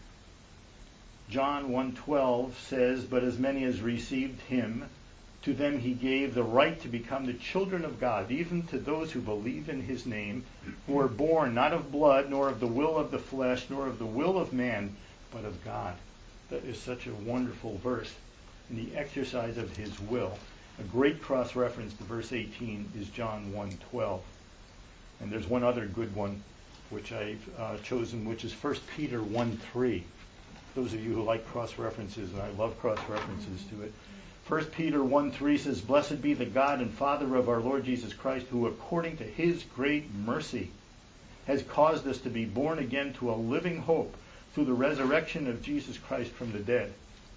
John 1:12 says, but as many as received him, to them he gave the right to become the children of God, even to those who believe in his name, who were born not of blood, nor of the will of the flesh, nor of the will of man, but of God. That is such a wonderful verse. In the exercise of his will. A great cross-reference to verse 18 is John 1:12. And there's one other good one which I've chosen, which is 1 Peter 1:3. Those of you who like cross-references, and I love cross-references to it. 1 Peter 1:3 says, blessed be the God and Father of our Lord Jesus Christ, who according to his great mercy has caused us to be born again to a living hope through the resurrection of Jesus Christ from the dead.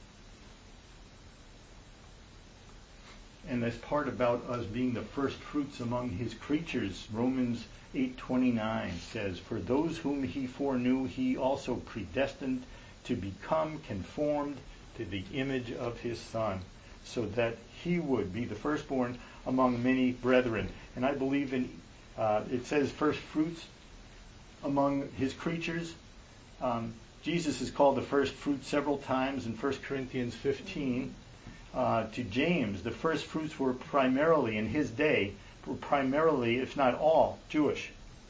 And that's part about us being the first fruits among his creatures. Romans 8:29 says, for those whom he foreknew, he also predestined to become conformed to the image of his Son, so that he would be the firstborn among many brethren. And I believe in, it says first fruits among his creatures. Jesus is called the first fruit several times in 1 Corinthians 15. To James, the first fruits were primarily, in his day, if not all, Jewish.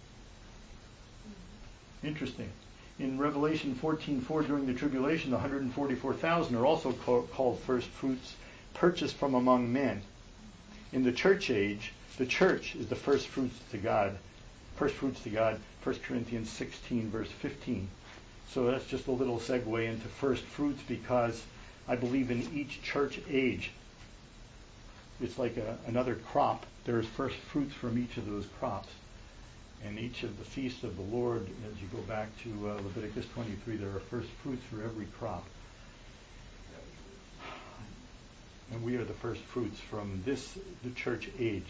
Interesting. In Revelation 14:4, during the tribulation, the 144,000 are also called first fruits, purchased from among men. In the church age, the church is the first fruits to God, first fruits to God, 1 Corinthians 16, verse 15. So that's just a little segue into first fruits, because I believe in each church age, it's like another crop. There's first fruits from each of those crops. And each of the feasts of the Lord, as you go back to Leviticus 23, there are first fruits for every crop. And we are the first fruits from the church age.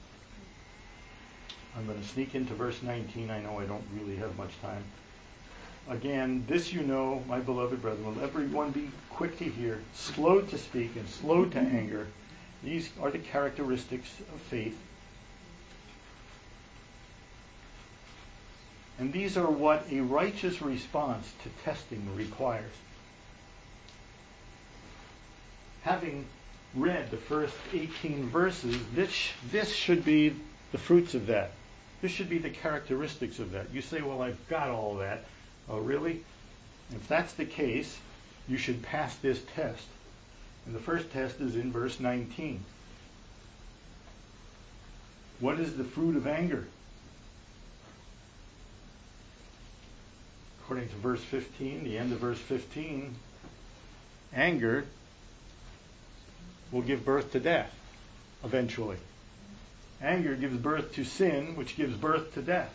I'm going to sneak into verse 19. I know I don't really have much time. Again, this you know, my beloved brethren, let everyone be quick to hear, slow to speak, and slow to anger. These are the characteristics of faith. And these are what a righteous response to testing requires. Having read the first 18 verses, this should be the fruits of that. This should be the characteristics of that. You say, well, I've got all that. Oh, really? If that's the case, you should pass this test. And the first test is in verse 19. What is the fruit of anger? According to verse 15, the end of verse 15, anger will give birth to death eventually. Anger gives birth to sin, which gives birth to death.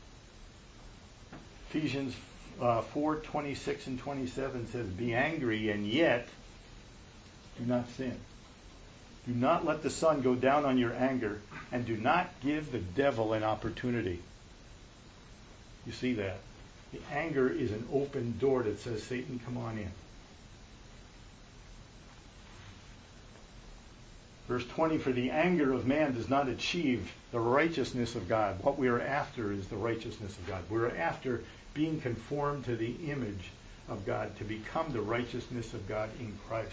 Ephesians 4:26 and 27 says, be angry and yet do not sin. Do not let the sun go down on your anger, and do not give the devil an opportunity. You see that? The anger is an open door that says, Satan, come on in. Verse 20, for the anger of man does not achieve the righteousness of God. What we are after is the righteousness of God. We're after being conformed to the image of God, to become the righteousness of God in Christ.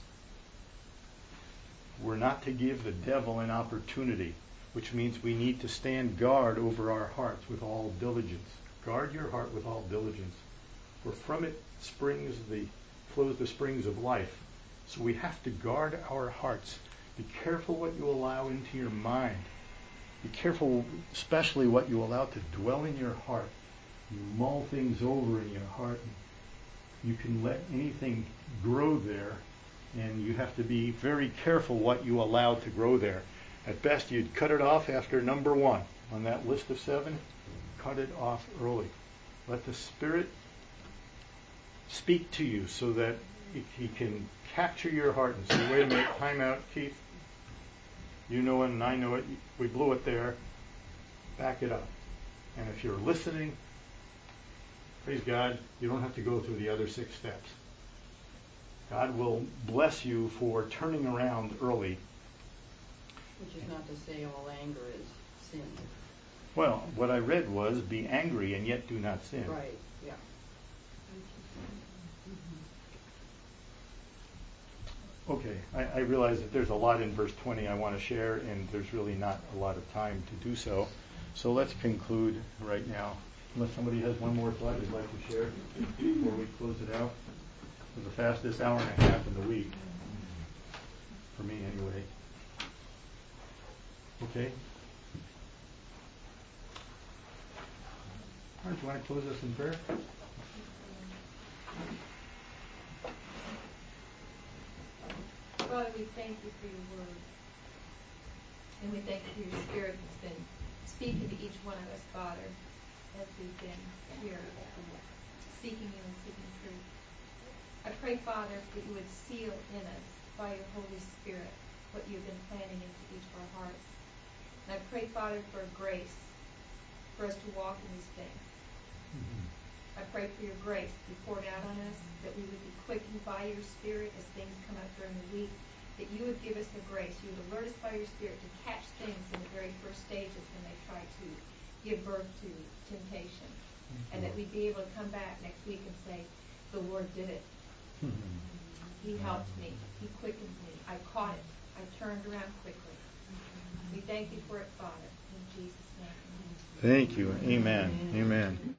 We're not to give the devil an opportunity, which means we need to stand guard over our hearts with all diligence. Guard your heart with all diligence, for from it flows the springs of life. So we have to guard our hearts. Be careful what you allow into your mind. Be careful, especially what you allow to dwell in your heart. You mull things over in your heart. You can let anything grow there, and you have to be very careful what you allow to grow there. At best, you'd cut it off after number 1 on that list of 7. Cut it off early. Let the Spirit speak to you so that He can capture your heart and say, wait a minute, time out, Keith. You know it and I know it. We blew it there. Back it up. And if you're listening, praise God, you don't have to go through the other 6 steps. God will bless you for turning around early. Which is not to say all anger is sin. Well, what I read was, be angry and yet do not sin. Right, yeah. Okay, I realize that there's a lot in verse 20 I want to share, and there's really not a lot of time to do so. So let's conclude right now. Unless somebody has one more thought they'd like to share before we close it out. It was the fastest hour and a half in the week. For me, anyway. Okay. All right, do you want to close us in prayer? Father, we thank you for your word. And we thank you for your Spirit that's been speaking to each one of us, Father, as we've been here seeking you and seeking truth. I pray, Father, that you would seal in us by your Holy Spirit what you've been planting into each of our hearts. And I pray, Father, for grace for us to walk in these things. I pray for your grace to be poured out on us, that we would be quickened by your Spirit as things come up during the week, that you would give us the grace, you would alert us by your Spirit to catch things in the very first stages when they try to give birth to temptation, and that we'd be able to come back next week and say, the Lord did it. He helped me. He quickened me. I caught it. I turned around quickly. We thank you for it, Father, in Jesus' name. Thank you. Amen. Amen.